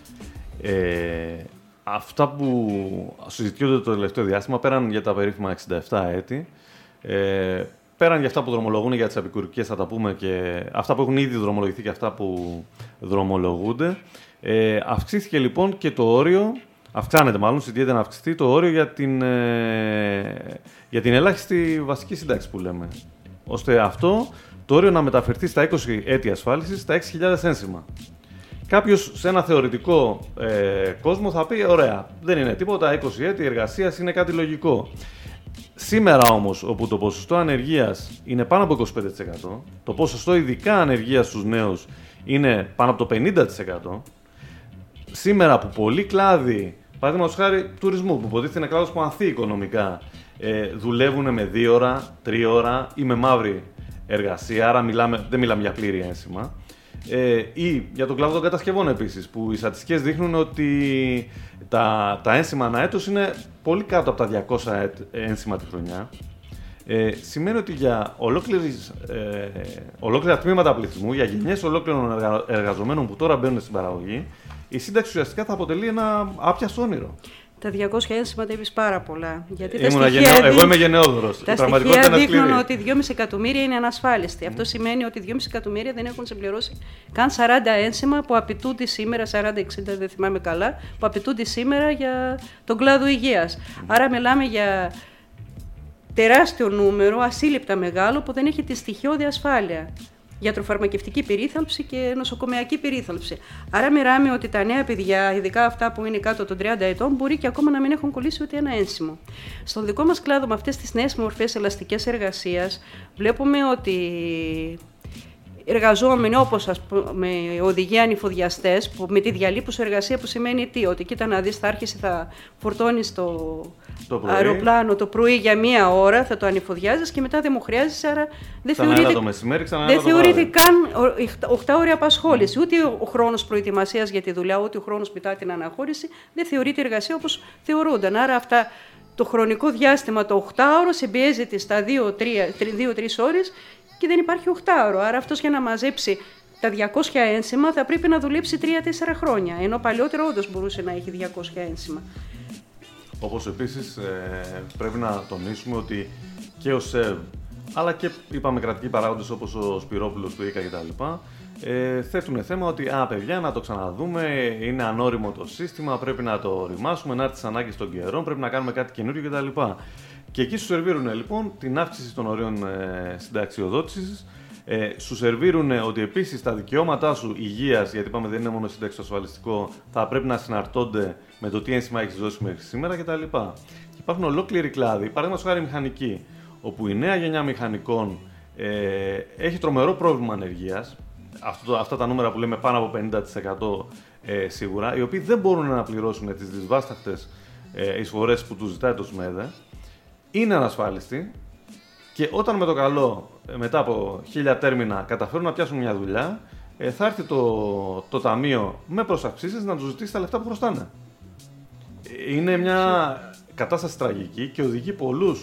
Αυτά που συζητιούνται το τελευταίο διάστημα, πέραν για τα περίφημα 67 έτη, πέραν για αυτά που δρομολογούν για τις επικουρικές, θα τα πούμε, και αυτά που έχουν ήδη δρομολογηθεί και αυτά που δρομολογούνται, αυξήθηκε λοιπόν και το όριο, αυξάνεται μάλλον, συζητιέται να αυξηθεί το όριο για την ελάχιστη βασική σύνταξη που λέμε. Ώστε αυτό το όριο να μεταφερθεί στα 20 έτη ασφάλισης, στα 6.000 ένσημα. Κάποιος σε ένα θεωρητικό κόσμο θα πει: ωραία, δεν είναι τίποτα, 20 έτη εργασίας είναι κάτι λογικό. Σήμερα όμως, όπου το ποσοστό ανεργίας είναι πάνω από 25%, το ποσοστό ειδικά ανεργίας στους νέους είναι πάνω από το 50%, σήμερα που πολλοί κλάδοι, παραδείγματος χάρη τουρισμού, που υποτίθεται είναι κλάδος που ανθεί οικονομικά, δουλεύουν με 2 ώρα, 3 ώρα ή με μαύρη εργασία, άρα δεν μιλάμε για πλήρη ένσημα. Ή για τον κλάδο των κατασκευών επίσης, που οι στατιστικές δείχνουν ότι τα ένσημα ανά έτος είναι πολύ κάτω από τα 200 ένσημα τη χρονιά. Σημαίνει ότι για ολόκληρα τμήματα πληθυσμού, για γενιές ολόκληρων εργαζομένων που τώρα μπαίνουν στην παραγωγή, η σύνταξη ουσιαστικά θα αποτελεί ένα άπιαστο όνειρο. Τα 200 ένσημα τα είπες πάρα πολλά. Γιατί εγώ είμαι γενναιόδωρος. Τα στοιχεία δείχνουν ότι 2,5 εκατομμύρια είναι ανασφάλιστοι. Αυτό σημαίνει ότι 2,5 εκατομμύρια δεν έχουν συμπληρώσει καν 40 ένσημα που απαιτούνται σήμερα, 40-60 δεν θυμάμαι καλά, που απαιτούνται σήμερα για τον κλάδο υγείας. Άρα μιλάμε για τεράστιο νούμερο, ασύλληπτα μεγάλο, που δεν έχει τη στοιχειώδη ασφάλεια. Γιατροφαρμακευτική περίθαλψη και νοσοκομειακή περίθαλψη. Άρα μιλάμε ότι τα νέα παιδιά, ειδικά αυτά που είναι κάτω των 30 ετών, μπορεί και ακόμα να μην έχουν κολλήσει ούτε ένα ένσημο. Στον δικό μας κλάδο, με αυτές τις νέες μορφές ελαστικής εργασίας, βλέπουμε ότι εργαζόμενοι, όπως ας πούμε οδηγοί ανηφοδιαστές, που με τη διαλείπουσα εργασία, που σημαίνει τι, ότι κοίτα να δεις, θα άρχισε, θα φορτώνεις το αεροπλάνο το πρωί για 1 ώρα, θα το ανηφοδιάζεις και μετά δεν μου χρειάζεσαι, άρα δεν θεωρείται καν 8 ώρια απασχόληση. Ούτε ο χρόνος προετοιμασίας για τη δουλειά, ούτε ο χρόνος μετά την αναχώρηση, δεν θεωρείται εργασία όπως θεωρούνταν. Άρα αυτά το χρονικό διάστημα, το 8ωρο, συμπιέζεται στα 2-3 ώρες και δεν υπάρχει 8ωρο. Άρα αυτός για να μαζέψει τα 200 ένσημα θα πρέπει να δουλέψει 3-4 χρόνια, ενώ παλιότερο όντως μπορούσε να έχει 200 ένσημα. Όπως επίσης πρέπει να τονίσουμε ότι και ο ΣΕΒ, αλλά και είπαμε κρατικοί παράγοντες όπως ο Σπυρόπουλος του ΙΚΑ κτλ. Θέτουν θέμα ότι παιδιά, να το ξαναδούμε, είναι ανώριμο το σύστημα, πρέπει να το ρημάσουμε, να έρθει στις ανάγκες των καιρών, πρέπει να κάνουμε κάτι καινούριο κτλ. Και εκεί σου σερβίρουν λοιπόν την αύξηση των ορίων συνταξιοδότησης, σου σερβίρουν ότι επίσης τα δικαιώματά σου υγείας, γιατί είπαμε δεν είναι μόνο σύνταξη ασφαλιστικό, θα πρέπει να συναρτώνται με το τι ένσημα έχεις δώσει μέχρι σήμερα κτλ. Υπάρχουν ολόκληροι κλάδοι, παραδείγματος χάρη μηχανική, όπου η νέα γενιά μηχανικών έχει τρομερό πρόβλημα ανεργίας, αυτά τα νούμερα που λέμε πάνω από 50% σίγουρα, οι οποίοι δεν μπορούν να πληρώσουν τις δυσβάσταχτες εισφορές που τους ζητάει το ΣΜΕΔΕ, είναι ανασφάλιστοι και όταν με το καλό, μετά από 1000 τέρμινα, καταφέρουν να πιάσουν μια δουλειά, θα έρθει το ταμείο με προσαυξήσεις να τους ζητήσει τα λεφτά που χρωστάνε. Είναι μια κατάσταση τραγική και οδηγεί πολλούς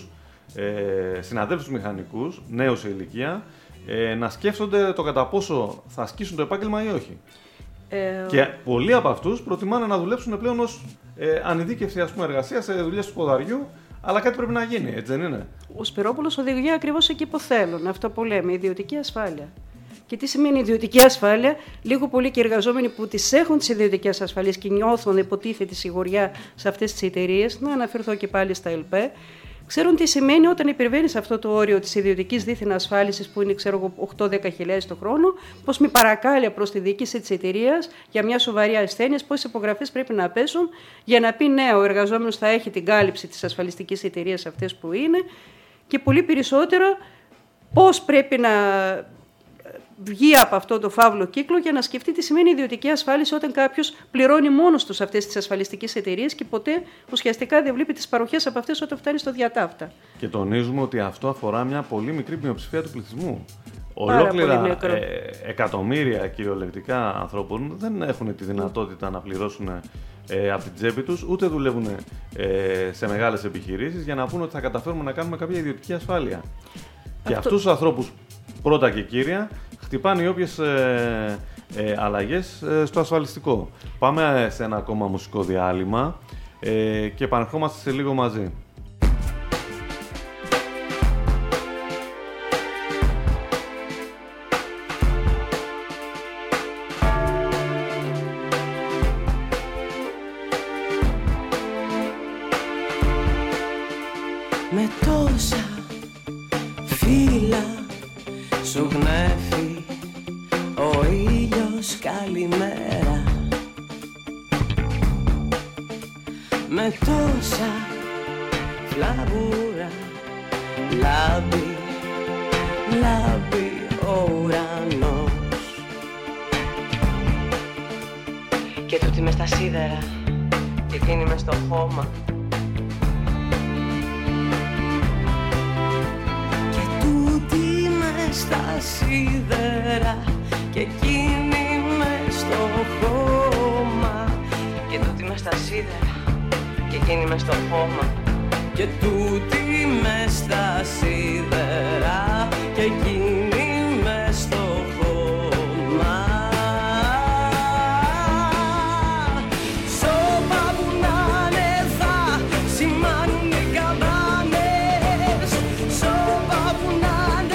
συναδέλφους μηχανικούς, νέους σε ηλικία, να σκέφτονται το κατά πόσο θα ασκήσουν το επάγγελμα ή όχι. Και πολλοί από αυτούς προτιμάνε να δουλέψουν πλέον ως ανειδίκευτη εργασία σε δουλειές του ποδαριού, αλλά κάτι πρέπει να γίνει, έτσι δεν είναι? Ο Σπυρόπουλος οδηγεί ακριβώς εκεί που θέλουν, αυτό που λέμε, ιδιωτική ασφάλεια. Και τι σημαίνει ιδιωτική ασφάλεια? Λίγο πολύ και οι εργαζόμενοι που τις έχουν τις ιδιωτικές ασφαλείες και νιώθουν υποτίθεται σιγουριά σε αυτές τις εταιρείες, να αναφερθώ και πάλι στα ΕΛΠΕ, ξέρουν τι σημαίνει όταν υπερβαίνεις αυτό το όριο της ιδιωτικής δίθεν ασφάλισης που είναι 8-10 χιλιάδες το χρόνο, πως με παρακάλια προς τη διοίκηση της εταιρείας για μια σοβαρή ασθένεια, πόσες υπογραφές πρέπει να πέσουν για να πει ναι, ο εργαζόμενος θα έχει την κάλυψη της ασφαλιστικής εταιρείας αυτές που είναι, και πολύ περισσότερο πώς πρέπει να βγει από αυτό το φαύλο κύκλο για να σκεφτεί τι σημαίνει ιδιωτική ασφάλιση όταν κάποιος πληρώνει μόνος του αυτές τις ασφαλιστικές εταιρείες και ποτέ ουσιαστικά δεν βλέπει τις παροχές από αυτές όταν φτάνει στο διατάφτα. Και τονίζουμε ότι αυτό αφορά μια πολύ μικρή μειοψηφία του πληθυσμού. Ολόκληρα εκατομμύρια κυριολεκτικά ανθρώπων δεν έχουν τη δυνατότητα να πληρώσουν από την τσέπη τους, ούτε δουλεύουν σε μεγάλες επιχειρήσεις για να πούνε ότι θα καταφέρουμε να κάνουμε κάποια ιδιωτική ασφάλεια. Και αυτούς τους ανθρώπους, πρώτα και κύρια, χτυπάνε οι όποιες αλλαγές στο ασφαλιστικό. Πάμε σε ένα ακόμα μουσικό διάλειμμα και επανερχόμαστε σε λίγο μαζί. Με τόσα φύλλα σου γνέφει ο ήλιος καλημέρα, με τόσα φλαβούρα λάμπει, λάμπει ο ουρανός, και τούτη μες στα σίδερα και εκείνη μες στο χώμα, στα σίδερα και εκείνη μες στο χώμα, και τούτη μες στα σίδερα και εκείνη μες στο χώμα, και τούτη μες στα σίδερα και εκείνη μες στο χώμα. Σώπα που να είναι θα σημάνουν οι καμπάνες, σώπα που να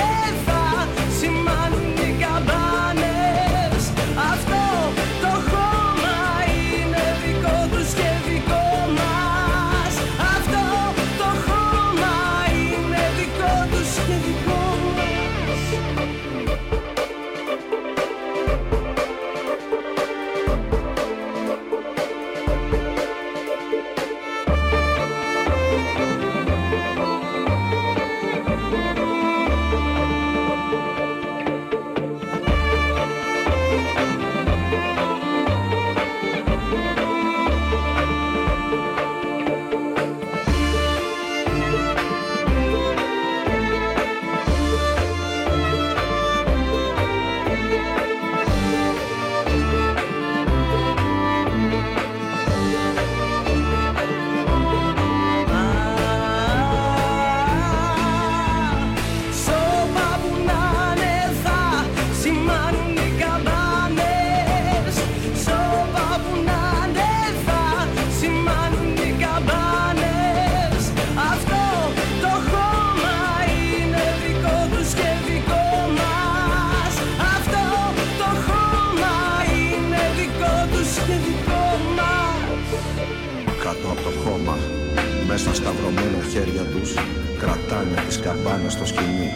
Μέσα στα σταυρωμένα χέρια τους κρατάνε τις καμπάνες στο σκηνή.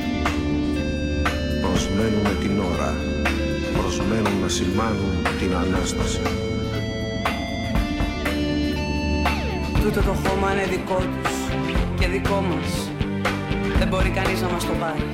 Προσμένουν την ώρα, προσμένουν να σημάνουν την Ανάσταση. Τούτο το χώμα είναι δικό τους και δικό μας. Δεν μπορεί κανείς να μας το πάρει.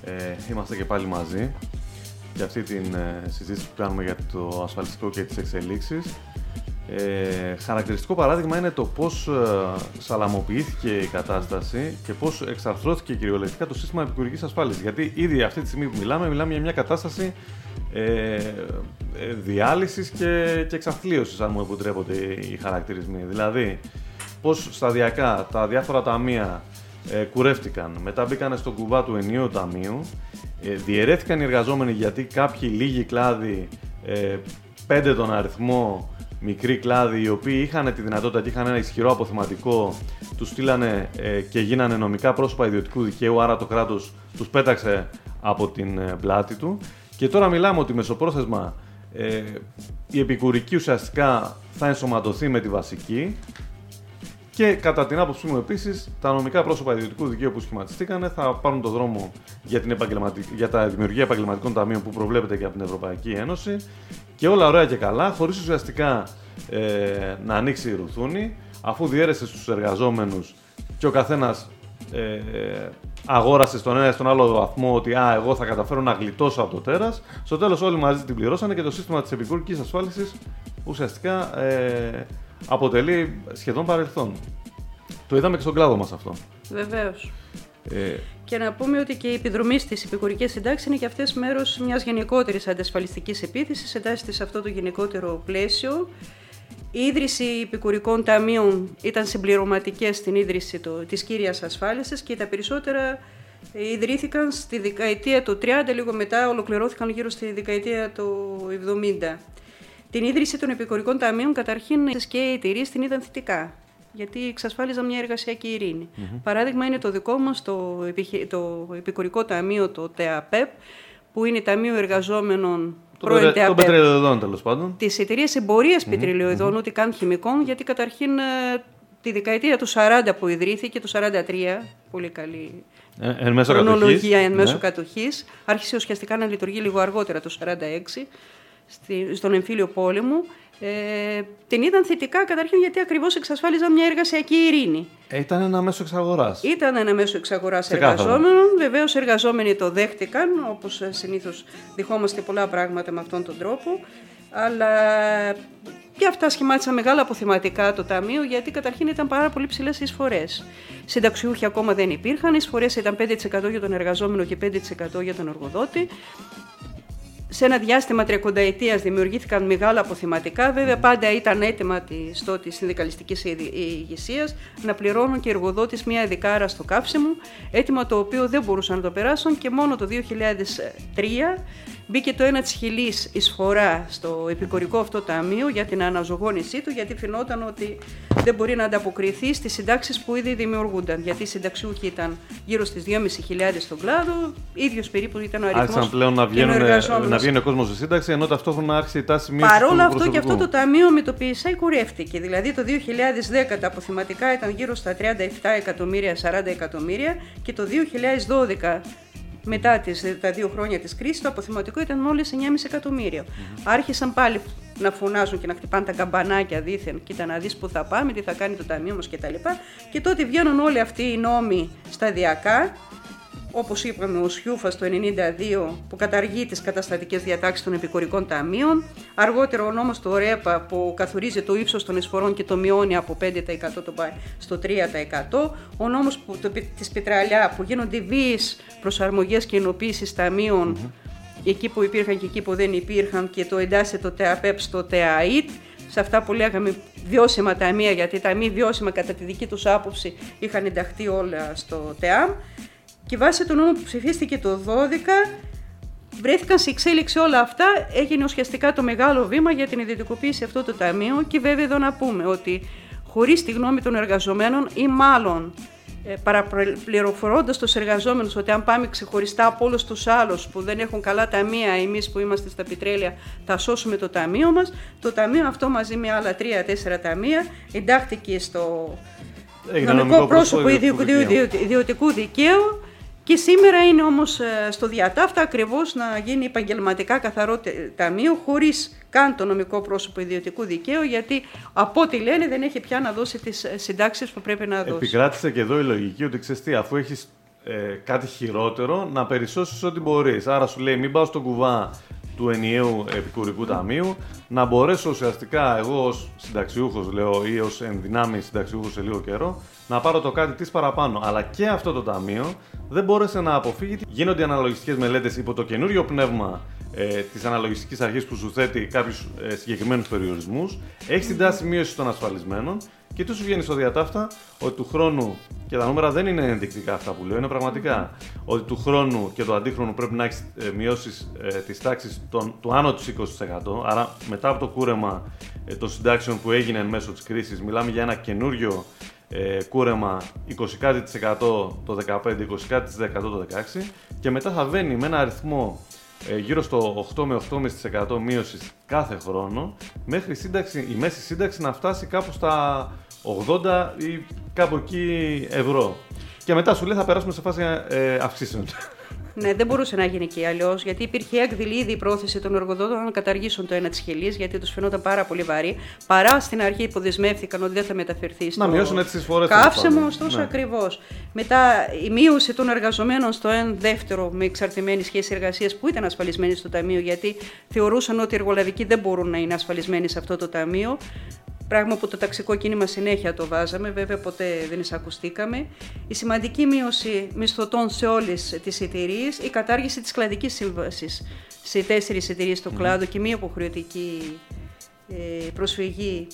Είμαστε και πάλι μαζί για αυτή την συζήτηση που κάνουμε για το ασφαλιστικό και τις εξελίξεις. Χαρακτηριστικό παράδειγμα είναι το πώς σαλαμοποιήθηκε η κατάσταση και πώς εξαρθρώθηκε κυριολεκτικά το σύστημα επικουρικής ασφάλισης. Γιατί ήδη αυτή τη στιγμή που μιλάμε για μια κατάσταση διάλυσης και εξαθλίωσης, αν μου επιτρέπονται οι χαρακτηρισμοί. Δηλαδή, πώς σταδιακά τα διάφορα ταμεία κουρεύτηκαν, μετά μπήκαν στον κουβά του ενιαίου ταμείου, διαιρέθηκαν οι εργαζόμενοι γιατί κάποιοι λίγοι κλάδοι, 5 τον αριθμό, μικροί κλάδοι, οι οποίοι είχαν τη δυνατότητα και είχαν ένα ισχυρό αποθεματικό, τους στείλανε και γίνανε νομικά πρόσωπα ιδιωτικού δικαίου, άρα το κράτος τους πέταξε από την πλάτη του. Και τώρα μιλάμε ότι μεσοπρόθεσμα η επικουρική ουσιαστικά θα ενσωματωθεί με τη βασική και κατά την άποψή μου επίσης τα νομικά πρόσωπα ιδιωτικού δικαίου που σχηματιστήκανε θα πάρουν το δρόμο για τα δημιουργία επαγγελματικών ταμείων που προβλέπεται και από την Ευρωπαϊκή Ένωση και όλα ωραία και καλά, χωρίς ουσιαστικά να ανοίξει η ρουθούνη, αφού διέρεσε στους εργαζόμενους και ο καθένας αγόρασε στον ένα ή στον άλλο βαθμό ότι εγώ θα καταφέρω να γλιτώσω από το τέρας. Στο τέλος όλοι μαζί την πληρώσανε και το σύστημα της επικουρικής ασφάλισης ουσιαστικά αποτελεί σχεδόν παρελθόν. Το είδαμε και στον κλάδο μας αυτό. Βεβαίως. Και να πούμε ότι και οι επιδρομές στις επικουρικές συντάξεις είναι και αυτές μέρος μιας γενικότερης αντασφαλιστικής επίθεσης, εντάσσεται σε αυτό το γενικότερο πλαίσιο. Η ίδρυση επικουρικών ταμείων ήταν συμπληρωματικές στην ίδρυση της κύριας ασφάλισης και τα περισσότερα ιδρύθηκαν στη δεκαετία του 30, λίγο μετά ολοκληρώθηκαν γύρω στη δεκαετία του 70. Την ίδρυση των επικουρικών ταμείων καταρχήν και οι εταιρείες την είδαν θετικά, γιατί εξασφάλιζαν μια εργασιακή ειρήνη. Παράδειγμα είναι το δικό μας το επικουρικό ταμείο, το ΤΕΑΠΕΠ, που είναι Ταμείο Εργαζόμενων των πετρελαιοειδών, τέλος πάντων. Της εταιρείας εμπορίας πετρελαιοειδών, ούτε καν χημικών, γιατί καταρχήν τη δεκαετία του 40 που ιδρύθηκε, το 43, πολύ καλή χρονολογία εν μέσω κατοχής, άρχισε ουσιαστικά να λειτουργεί λίγο αργότερα, το 46, στον εμφύλιο πόλεμο. Την είδαν θετικά καταρχήν γιατί ακριβώς εξασφάλιζαν μια εργασιακή ειρήνη. Ήταν ένα μέσο εξαγοράς. Ήταν ένα μέσο εξαγοράς εργαζόμενων. Βεβαίως, οι εργαζόμενοι το δέχτηκαν, όπως συνήθως δεχόμαστε πολλά πράγματα με αυτόν τον τρόπο. Αλλά και αυτά σχημάτισαν μεγάλα αποθεματικά το Ταμείο, γιατί καταρχήν ήταν πάρα πολύ ψηλές οι εισφορές. Συνταξιούχοι ακόμα δεν υπήρχαν, οι εισφορές ήταν 5% για τον εργαζόμενο και 5% για τον εργοδότη. Σε ένα διάστημα 30ετίας δημιουργήθηκαν μεγάλα αποθεματικά. Βέβαια, πάντα ήταν έτοιμα της συνδικαλιστικής ηγεσίας να πληρώνουν και οι εργοδότες μια ειδικάρα στο καύσιμο, έτοιμα το οποίο δεν μπορούσαν να το περάσουν και μόνο το 2003 μπήκε το 1 της χιλής εισφορά στο επικουρικό αυτό ταμείο για την αναζωογόνησή του, γιατί φαινόταν ότι δεν μπορεί να ανταποκριθεί στις συντάξεις που ήδη δημιουργούνταν. Γιατί οι συνταξιούχοι ήταν γύρω στις 2.500 στον κλάδο, ίδιος περίπου ήταν ο αριθμός. Άρχισαν πλέον να βγαίνει ο κόσμος στη σύνταξη, ενώ ταυτόχρονα άρχισε η τάση μείωσης του προσωπικού. Παρόλο αυτό και αυτό το ταμείο με το PSI κουρεύτηκε. Δηλαδή το 2010 τα αποθεματικά ήταν γύρω στα 37 εκατομμύρια, 40 εκατομμύρια και το 2012. Μετά τα 2 χρόνια της κρίσης, το αποθεματικό ήταν μόλις 9,5 εκατομμύρια. Άρχισαν πάλι να φωνάζουν και να χτυπάνε τα καμπανάκια δήθεν, κοίτα να δεις που θα πάμε, τι θα κάνει το ταμείο μας κτλ. Και τότε βγαίνουν όλοι αυτοί οι νόμοι σταδιακά, όπως είπαμε ο Σιούφας το 1992 που καταργεί τις καταστατικές διατάξεις των επικουρικών ταμείων, αργότερα ο νόμος του ΡΕΠΑ που καθορίζει το ύψος των εισφορών και το μειώνει από 5% το πάει στο 3%, ο νόμος της Πετραλιά που γίνονται βίαιες προσαρμογές και ενοποίησεις ταμείων εκεί που υπήρχαν και εκεί που δεν υπήρχαν και το εντάσσει το ΤΕΑΠΕΠ στο ΤΕΑΙΤ, σε αυτά που λέγαμε βιώσιμα ταμεία, γιατί τα μη βιώσιμα κατά τη δική τους άποψη είχαν ενταχθεί όλα στο ΤΕΑΜ. Και βάσει του νόμου που ψηφίστηκε το 2012, βρέθηκαν σε εξέλιξη όλα αυτά, έγινε ουσιαστικά το μεγάλο βήμα για την ιδιωτικοποίηση αυτού του ταμείου και βέβαια εδώ να πούμε ότι χωρίς τη γνώμη των εργαζομένων ή μάλλον παραπληροφορώντας τους εργαζόμενους ότι αν πάμε ξεχωριστά από όλους τους άλλους που δεν έχουν καλά ταμεία, εμείς που είμαστε στα πετρέλαια θα σώσουμε το ταμείο μας, το ταμείο αυτό μαζί με άλλα 3-4 ταμεία εντάχθηκε στο νομικό πρόσωπο ιδιωτικού δικαίου και σήμερα είναι όμως στο διατάφτα ακριβώς να γίνει επαγγελματικά καθαρό ταμείο χωρίς καν το νομικό πρόσωπο ιδιωτικού δικαίου, γιατί από ό,τι λένε δεν έχει πια να δώσει τις συντάξεις που πρέπει να δώσει. Επικράτησε και εδώ η λογική ότι ξέρεις τι, αφού έχεις κάτι χειρότερο, να περισσώσεις ό,τι μπορείς. Άρα σου λέει μην πάω στον κουβά του ενιαίου επικουρικού ταμείου, να μπορέσω ουσιαστικά εγώ ως συνταξιούχος, λέω, ή ως ενδυνάμει συνταξιούχος σε λίγο καιρό, να πάρω το κάτι της παραπάνω. Αλλά και αυτό το ταμείο δεν μπόρεσε να αποφύγει. Γίνονται αναλογιστικές μελέτες υπό το καινούριο πνεύμα της αναλογιστικής αρχής που σου θέτει κάποιους συγκεκριμένους περιορισμούς. Έχει την τάση μείωση των ασφαλισμένων και του σου βγαίνει στο διατάφτα ότι του χρόνου, και τα νούμερα δεν είναι ενδεικτικά αυτά που λέω, είναι πραγματικά, ότι του χρόνου και του αντίχρονου πρέπει να έχει μειώσεις της τάξης του άνω του 20%. Άρα μετά από το κούρεμα των συντάξεων που έγινε εν μέσω της κρίσης, μιλάμε για ένα καινούριο κούρεμα 20% το 15, 20% το 16, και μετά θα βαίνει με ένα αριθμό γύρω στο 8 με 8,5% μείωσης κάθε χρόνο, μέχρι η μέση σύνταξη να φτάσει κάπου στα 80 ή κάπου εκεί ευρώ. Και μετά σου λέει θα περάσουμε σε φάση αυξήσεων. Ναι, δεν μπορούσε να γίνει και αλλιώς, γιατί υπήρχε έκδηλη ήδη η πρόθεση των εργοδότων να καταργήσουν το 1 της χελής, γιατί τους φαινόταν πάρα πολύ βαρύ. Παρά στην αρχή που δεσμεύτηκαν ότι δεν θα μεταφερθεί στο καύσιμο, ωστόσο ακριβώς. Μετά η μείωση των εργαζομένων στο 1/2 με εξαρτημένη σχέση εργασίας που ήταν ασφαλισμένοι στο ταμείο, γιατί θεωρούσαν ότι οι εργολαβικοί δεν μπορούν να είναι ασφαλισμένοι σε αυτό το ταμείο. Πράγμα που το ταξικό κίνημα συνέχεια το βάζαμε, βέβαια ποτέ δεν εισακουστήκαμε. Η σημαντική μείωση μισθωτών σε όλες τις εταιρείες, η κατάργηση της κλαδικής σύμβασης σε 4 εταιρείες στο κλάδο και μία υποχρεωτική προσφυγή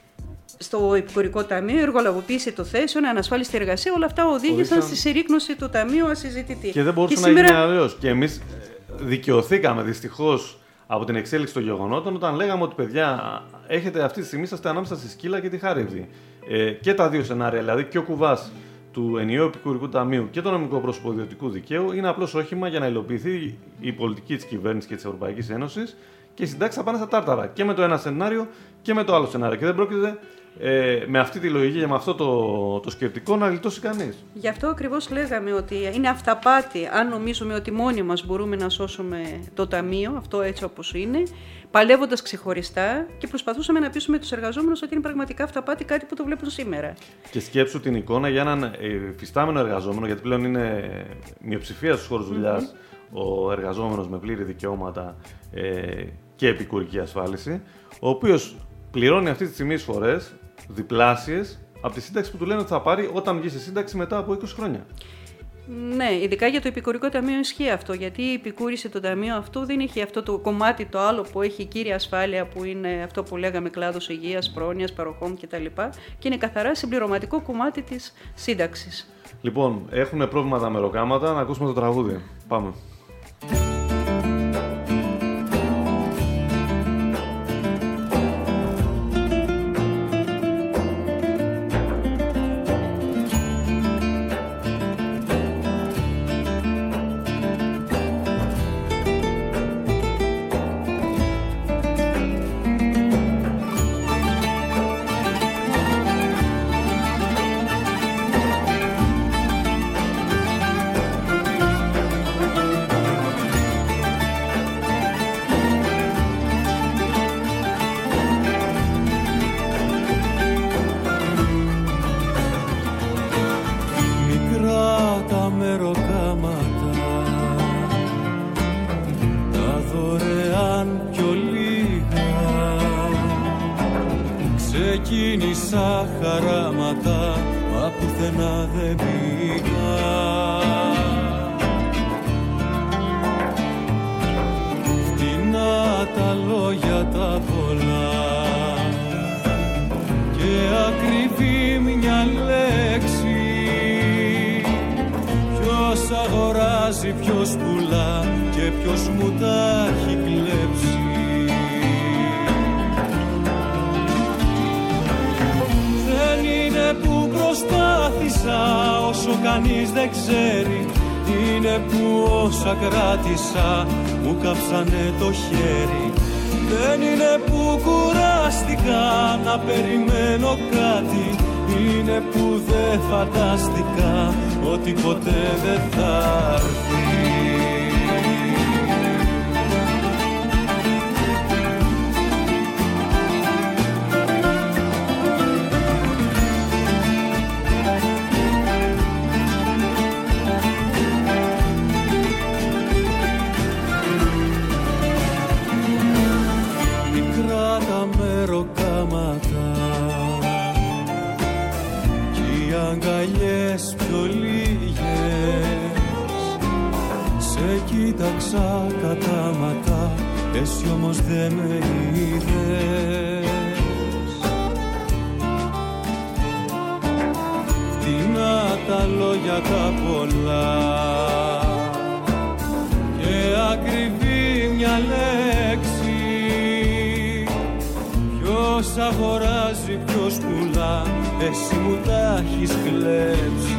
στο επικουρικό ταμείο, εργολαβοποίηση των θέσεων, ανασφάλιστη εργασία, όλα αυτά οδήγησαν στη συρρίκνωση του ταμείου ασυζητητή. Και δεν μπορούσε να γίνει αλλιώς. Και εμείς δικαιωθήκαμε δυστυχώς από την εξέλιξη των γεγονότων, όταν λέγαμε ότι παιδιά, έχετε αυτή τη στιγμή είστε ανάμεσα στη σκύλα και τη χάριβδη. Και τα δύο σενάρια, δηλαδή και ο κουβάς του ενιαίου επικουρικού ταμείου και το νομικό πρόσωπο ιδιωτικού δικαίου, είναι απλώς όχημα για να υλοποιηθεί η πολιτική της κυβέρνησης και της Ευρωπαϊκής Ένωσης, και οι συντάξεις θα πάνε στα τάρταρα και με το ένα σενάριο και με το άλλο σενάριο. Και δεν πρόκειται με αυτή τη λογική και με αυτό το σκεπτικό να γλιτώσει κανείς. Γι' αυτό ακριβώς λέγαμε ότι είναι αυταπάτη αν νομίζουμε ότι μόνοι μας μπορούμε να σώσουμε το ταμείο, αυτό έτσι όπως είναι, παλεύοντας ξεχωριστά, και προσπαθούσαμε να πείσουμε τους εργαζόμενους ότι είναι πραγματικά αυταπάτη, κάτι που το βλέπουν σήμερα. Και σκέψου την εικόνα για έναν υφιστάμενο εργαζόμενο, γιατί πλέον είναι μειοψηφία στους χώρους δουλειάς ο εργαζόμενος με πλήρη δικαιώματα και επικουρική ασφάλιση, ο οποίος πληρώνει αυτή τη στιγμή εισφορές διπλάσιες από τη σύνταξη που του λένε ότι θα πάρει όταν βγει σε σύνταξη μετά από 20 χρόνια. Ναι, ειδικά για το επικουρικό ταμείο ισχύει αυτό, γιατί η επικούρηση του ταμείου αυτού δεν έχει αυτό το κομμάτι το άλλο που έχει κύρια ασφάλεια, που είναι αυτό που λέγαμε κλάδος υγείας, πρόνοιας, παροχών κτλ. Και είναι καθαρά συμπληρωματικό κομμάτι της σύνταξης. Λοιπόν, έχουν πρόβλημα τα μεροκάματα, να ακούσουμε το τραγούδι. Πάμε. Ξεκίνησα χαράματα, μα πουθενά δεν πήγα. Φτηνά τα λόγια τα πολλά και ακριβή μια λέξη. Ποιος αγοράζει, ποιος πουλά και ποιος μου τα έχει κλέψει. Που προσπάθησα όσο κανείς δεν ξέρει, είναι που όσα κράτησα μου κάψανε το χέρι. Δεν είναι που κουράστηκα να περιμένω κάτι, είναι που δεν φαντάστηκα ότι ποτέ δεν θα έρθει. Σε κοίταξα κατάματα, εσύ όμως δεν με είδες. Φτηνά τα λόγια τα πολλά και ακριβή μια λέξη. Ποιος αγοράζει, ποιος πουλά, εσύ μου τα έχεις κλέψει.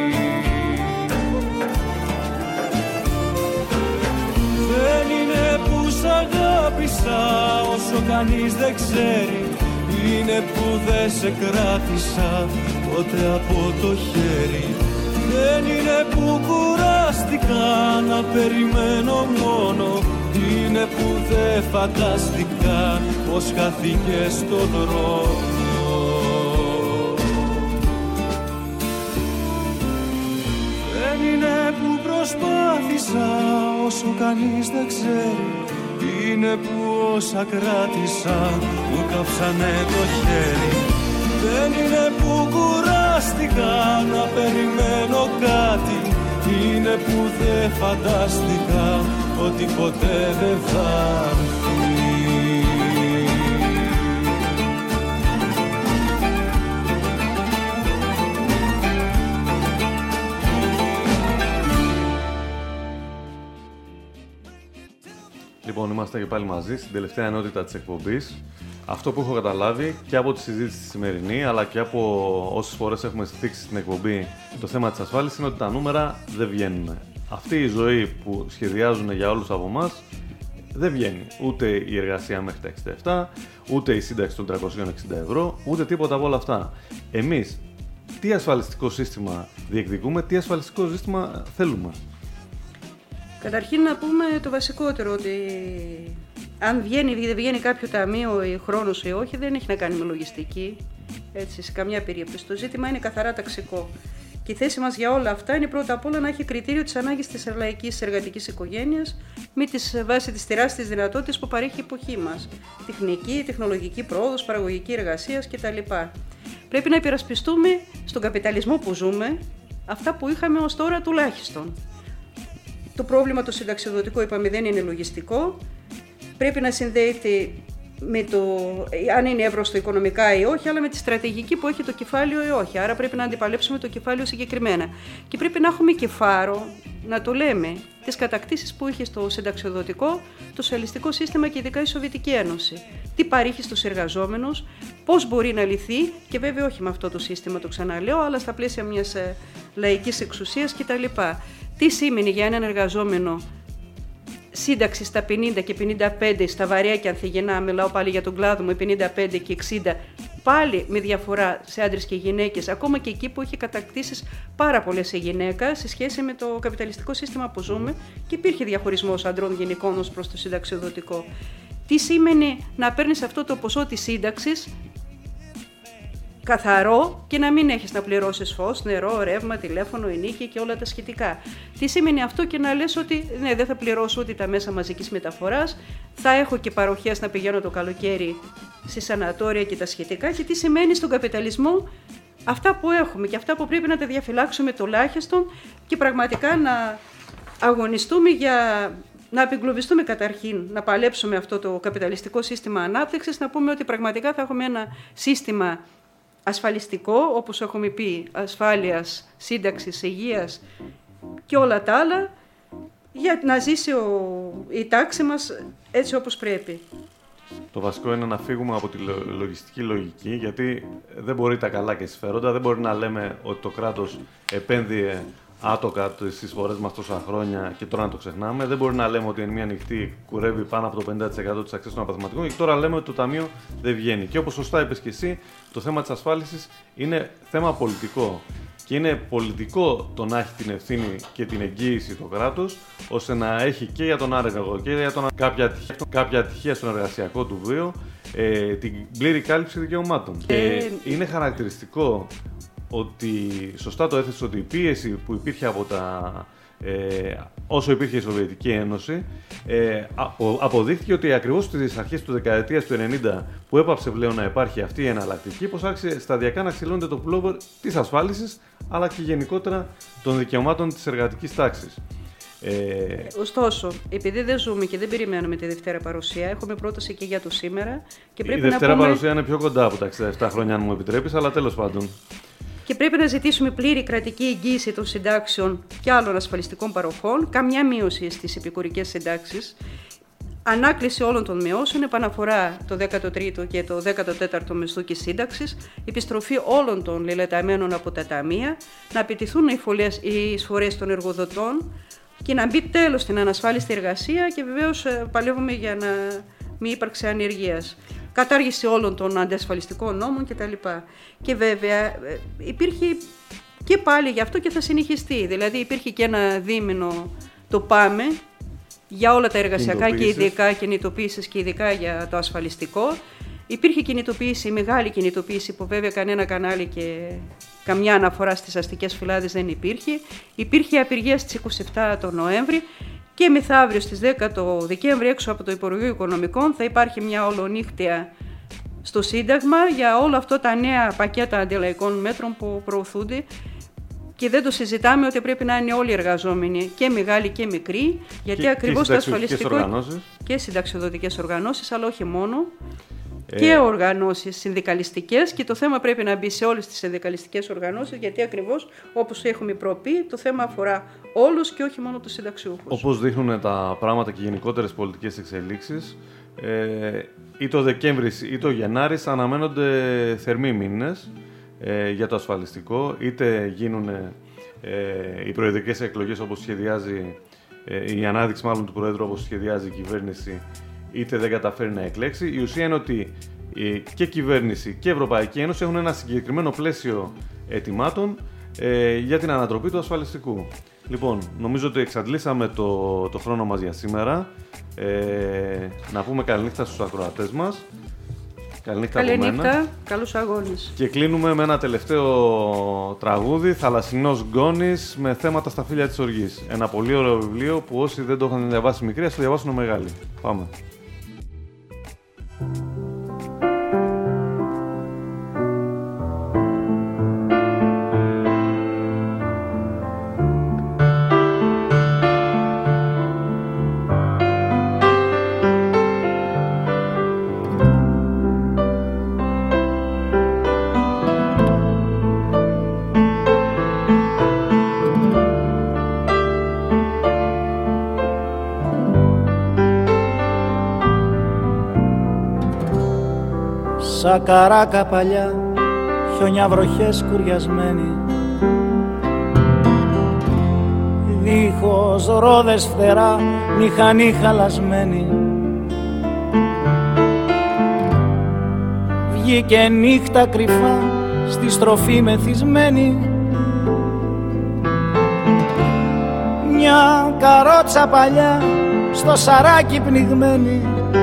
Δεν είναι που σ' αγάπησα όσο κανείς δεν ξέρει, είναι που δεν σε κράτησα ποτέ από το χέρι. Δεν είναι που κουράστηκα να περιμένω μόνο, είναι που δεν φαντάστηκα πως χαθήκες στον δρόμο. Δεν είναι που προσπάθησα όσο κανείς δεν ξέρει, είναι που όσα κράτησα μου κάψανε το χέρι. Δεν είναι που κουράστηκα να περιμένω κάτι, είναι που δεν φαντάστηκα ότι ποτέ δεν θα έρθει. Λοιπόν, είμαστε και πάλι μαζί στην τελευταία ενότητα της εκπομπής. Αυτό που έχω καταλάβει και από τη συζήτηση τη σημερινή, αλλά και από όσες φορές έχουμε θίξει στην εκπομπή το θέμα της ασφάλισης, είναι ότι τα νούμερα δεν βγαίνουν. Αυτή η ζωή που σχεδιάζουν για όλους από εμάς δεν βγαίνει. Ούτε η εργασία μέχρι τα 67, ούτε η σύνταξη των 360 ευρώ, ούτε τίποτα από όλα αυτά. Εμείς τι ασφαλιστικό σύστημα διεκδικούμε, τι ασφαλιστικό σύστημα θέλουμε? Καταρχήν να πούμε το βασικότερο, ότι αν βγαίνει ή δεν βγαίνει κάποιο ταμείο ή χρόνος ή όχι, δεν έχει να κάνει με λογιστική, έτσι, σε καμιά περίπτωση. Το ζήτημα είναι καθαρά ταξικό. Και η θέση μας για όλα αυτά είναι πρώτα απ' όλα να έχει κριτήριο τις ανάγκες της λαϊκής εργατικής οικογένειας με τη βάση της τεράστιας δυνατότητας που παρέχει η εποχή μας. Τεχνική, τεχνολογική πρόοδος, παραγωγική εργασίας κτλ. Πρέπει να υπερασπιστούμε στον καπιταλισμό που ζούμε αυτά που είχαμε ως τώρα τουλάχιστον. Το πρόβλημα το συνταξιοδοτικό, είπαμε, δεν είναι λογιστικό. Πρέπει να συνδέεται με το αν είναι εύρωστο οικονομικά ή όχι, αλλά με τη στρατηγική που έχει το κεφάλαιο ή όχι. Άρα πρέπει να αντιπαλέψουμε το κεφάλαιο συγκεκριμένα. Και πρέπει να έχουμε και φάρο να το λέμε τις κατακτήσεις που είχε στο συνταξιοδοτικό, το σοσιαλιστικό σύστημα και ειδικά η Σοβιετική Ένωση. Τι παρήχε στους εργαζόμενους, πώς μπορεί να λυθεί, και βέβαια όχι με αυτό το σύστημα, το ξαναλέω, αλλά στα πλαίσια μιας λαϊκής εξουσίας κτλ. Τι σήμαινε για έναν εργαζόμενο σύνταξη στα 50 και 55, στα βαρέα και ανθυγενά, μιλάω πάλι για τον κλάδο μου, 55 και 60, πάλι με διαφορά σε άντρες και γυναίκες, ακόμα και εκεί που είχε κατακτήσεις πάρα πολλές σε γυναίκα σε σχέση με το καπιταλιστικό σύστημα που ζούμε, και υπήρχε διαχωρισμός ανδρών γυναικών ως προς το συνταξιοδοτικό. Τι σήμαινε να παίρνεις αυτό το ποσό της σύνταξης καθαρό και να μην έχεις να πληρώσεις φως, νερό, ρεύμα, τηλέφωνο, ενοίκη και όλα τα σχετικά. Τι σημαίνει αυτό? Και να λες ότι ναι, δεν θα πληρώσω ούτε τα μέσα μαζικής μεταφοράς, θα έχω και παροχές να πηγαίνω το καλοκαίρι στη σανατόρια και τα σχετικά. Και τι σημαίνει στον καπιταλισμό αυτά που έχουμε και αυτά που πρέπει να τα διαφυλάξουμε τουλάχιστον και πραγματικά να αγωνιστούμε για να απεγκλωβιστούμε καταρχήν, να παλέψουμε αυτό το καπιταλιστικό σύστημα ανάπτυξης, να πούμε ότι πραγματικά θα έχουμε ένα σύστημα ασφαλιστικό, όπως έχουμε πει, ασφάλειας, σύνταξης, υγείας και όλα τα άλλα, για να ζήσει η τάξη μας έτσι όπως πρέπει. Το βασικό είναι να φύγουμε από τη λογιστική λογική, γιατί δεν μπορεί τα καλά και συμφέροντα, δεν μπορεί να λέμε ότι το κράτος επένδυε άτοκα τις εισφορές μας τόσα χρόνια και τώρα να το ξεχνάμε. Δεν μπορεί να λέμε ότι εν μία νυχτή κουρεύει πάνω από το 50% της αξίας των αποθεματικών και τώρα λέμε ότι το ταμείο δεν βγαίνει. Και όπως σωστά είπες και εσύ, το θέμα της ασφάλισης είναι θέμα πολιτικό. Και είναι πολιτικό το να έχει την ευθύνη και την εγγύηση το κράτος, ώστε να έχει και για τον άρρεγο και για τον κάποια ατυχία στον εργασιακό του βίο την πλήρη κάλυψη δικαιωμάτων. Είναι χαρακτηριστικό ότι σωστά το έθεσε ότι η πίεση που υπήρχε από όσο υπήρχε η Σοβιετική Ένωση αποδείχθηκε ότι ακριβώς στις αρχές του δεκαετίας του 90 που έπαψε πλέον να υπάρχει αυτή η εναλλακτική, πως άρχισε σταδιακά να ξυλώνεται το πουλόβερ της ασφάλισης αλλά και γενικότερα των δικαιωμάτων της εργατικής τάξης. Ωστόσο, επειδή δεν ζούμε και δεν περιμένουμε τη Δευτέρα παρουσία, έχουμε πρόταση και για το σήμερα. Και πρέπει η Δευτέρα να πούμε... παρουσία είναι πιο κοντά από τα 67 χρόνια, αν μου επιτρέπεις, αλλά τέλος πάντων. Και πρέπει να ζητήσουμε πλήρη κρατική εγγύηση των συντάξεων και άλλων ασφαλιστικών παροχών, καμιά μείωση στις επικουρικές συντάξεις, ανάκληση όλων των μειώσεων, επαναφορά το 13ο και το 14ο μισθού και σύνταξης, επιστροφή όλων των λιλεταμένων από τα ταμεία, να απαιτηθούν οι εισφορές των εργοδοτών και να μπει τέλος στην ανασφάλιστη εργασία και βεβαίως παλεύουμε για να μην ύπαρξη ανεργίας. Κατάργηση όλων των αντιασφαλιστικών νόμων κτλ. Και βέβαια υπήρχε και πάλι γι' αυτό και θα συνεχιστεί. Δηλαδή υπήρχε και ένα δίμηνο το ΠΑΜΕ για όλα τα εργασιακά και ειδικά κινητοποίησεις και ειδικά για το ασφαλιστικό. Υπήρχε κινητοποίηση, μεγάλη κινητοποίηση που βέβαια κανένα κανάλι και καμιά αναφορά στις αστικές φυλάδες δεν υπήρχε. Υπήρχε απεργία στις 27 το Νοέμβρη και μεθαύριο στις 10 το Δεκέμβρη έξω από το Υπουργείο Οικονομικών θα υπάρχει μια ολονύχτια στο Σύνταγμα για όλα αυτά τα νέα πακέτα αντιλαϊκών μέτρων που προωθούνται. Και δεν το συζητάμε ότι πρέπει να είναι όλοι οι εργαζόμενοι, και μεγάλοι και μικροί, γιατί ακριβώς το ασφαλιστικό και συνταξιοδοτικές οργανώσεις, αλλά όχι μόνο, και οργανώσεις συνδικαλιστικές, και το θέμα πρέπει να μπει σε όλες τις συνδικαλιστικές οργανώσεις, γιατί ακριβώς όπως έχουμε προπεί, το θέμα αφορά όλους και όχι μόνο τους συνταξιούχους. Όπως δείχνουν τα πράγματα και οι γενικότερες πολιτικές εξελίξεις, είτε ο Δεκέμβρης είτε ο Γενάρης αναμένονται θερμοί μήνες για το ασφαλιστικό, είτε γίνουν οι προεδρικές εκλογές όπως σχεδιάζει, η ανάδειξη μάλλον του Προέδρου όπως σχεδιάζει η κυβέρνηση, είτε δεν καταφέρει να εκλέξει. Η ουσία είναι ότι και κυβέρνηση και Ευρωπαϊκή Ένωση έχουν ένα συγκεκριμένο πλαίσιο ετοιμάτων για την ανατροπή του ασφαλιστικού. Λοιπόν, νομίζω ότι εξαντλήσαμε το χρόνο μας για σήμερα. Να πούμε καληνύχτα στους ακροατές μας. Καληνύχτα, καλούς αγώνες. Και κλείνουμε με ένα τελευταίο τραγούδι, Θαλασσινός Γκόνης, με θέματα στα φύλλα της οργής. Ένα πολύ ωραίο βιβλίο που όσοι δεν το είχαν διαβάσει μικροί, ας το διαβάσουν μεγάλοι. Πάμε. Σαν καράκα παλιά, χιόνια βροχές κουριασμένοι, δίχως ρόδες φτερά, μηχανή χαλασμένη. Βγήκε νύχτα κρυφά, στη στροφή μεθυσμένη, μια καρότσα παλιά, στο σαράκι πνιγμένη,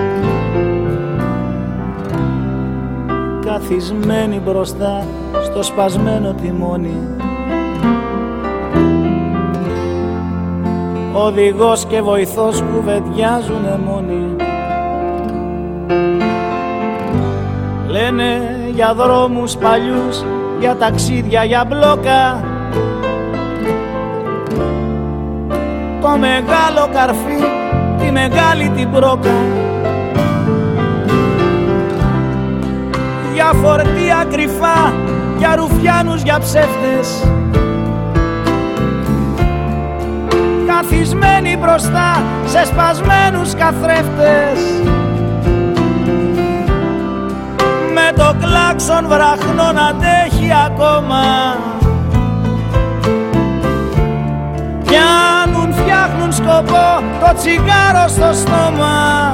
καθισμένη μπροστά στο σπασμένο τιμόνι. Οδηγός και βοηθός κουβεντιάζουνε μόνοι. Λένε για δρόμους παλιούς, για ταξίδια, για μπλόκα, το μεγάλο καρφί, τη μεγάλη την μπρόκα, για φορτία κρυφά, για ρουφιάνους, για ψεύτες, καθισμένοι μπροστά σε σπασμένους καθρέφτες, με το κλάξον βραχνό να αντέχει ακόμα, πιάνουν, φτιάχνουν σκοπό το τσιγάρο στο στόμα.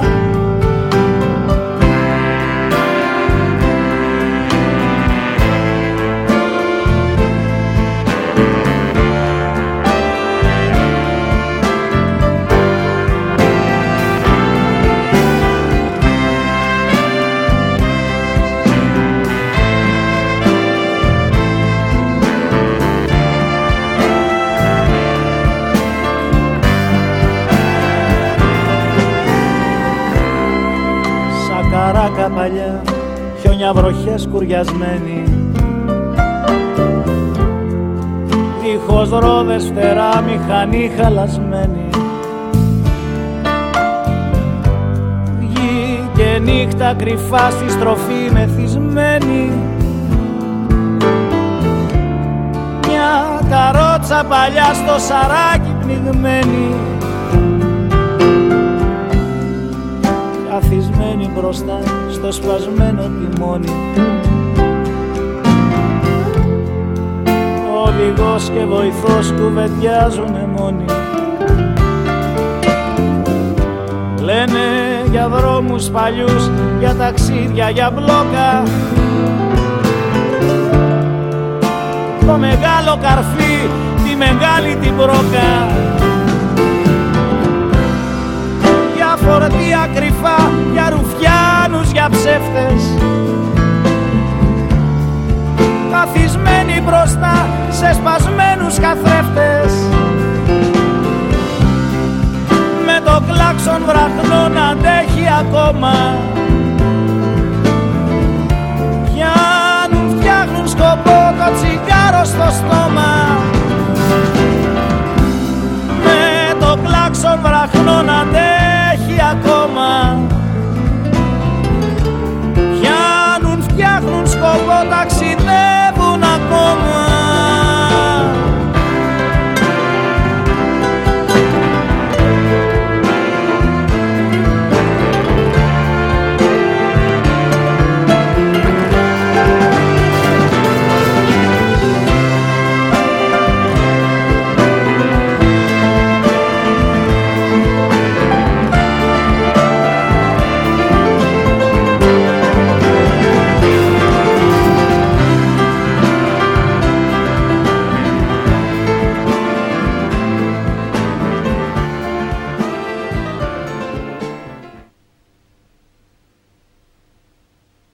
Καράκα παλιά, χιόνια βροχές κουριασμένοι, δίχως ρόδες φτερά, μηχανή χαλασμένη. και νύχτα κρυφά στη στροφή μεθυσμένη. Μια καρότσα παλιά στο σαράκι πνιγμένη, καθισμένη μπροστά στο σπασμένο τιμόνι. Οδηγός και βοηθός κουβεντιάζουνε μόνοι. Λένε για δρόμους παλιούς, για ταξίδια, για μπλόκα. Το μεγάλο καρφί, τη μεγάλη την μπρόκα. Για φορτία κρυφά, για ρουφιάνους, για ψεύτες. Καθισμένοι μπροστά σε σπασμένους καθρέφτες. Με το κλάξον βραχνό να αντέχει ακόμα. Πιάνουν, φτιάχνουν σκοπό το τσιγάρο στο στόμα. Με το κλάξον βραχνό να αντέχει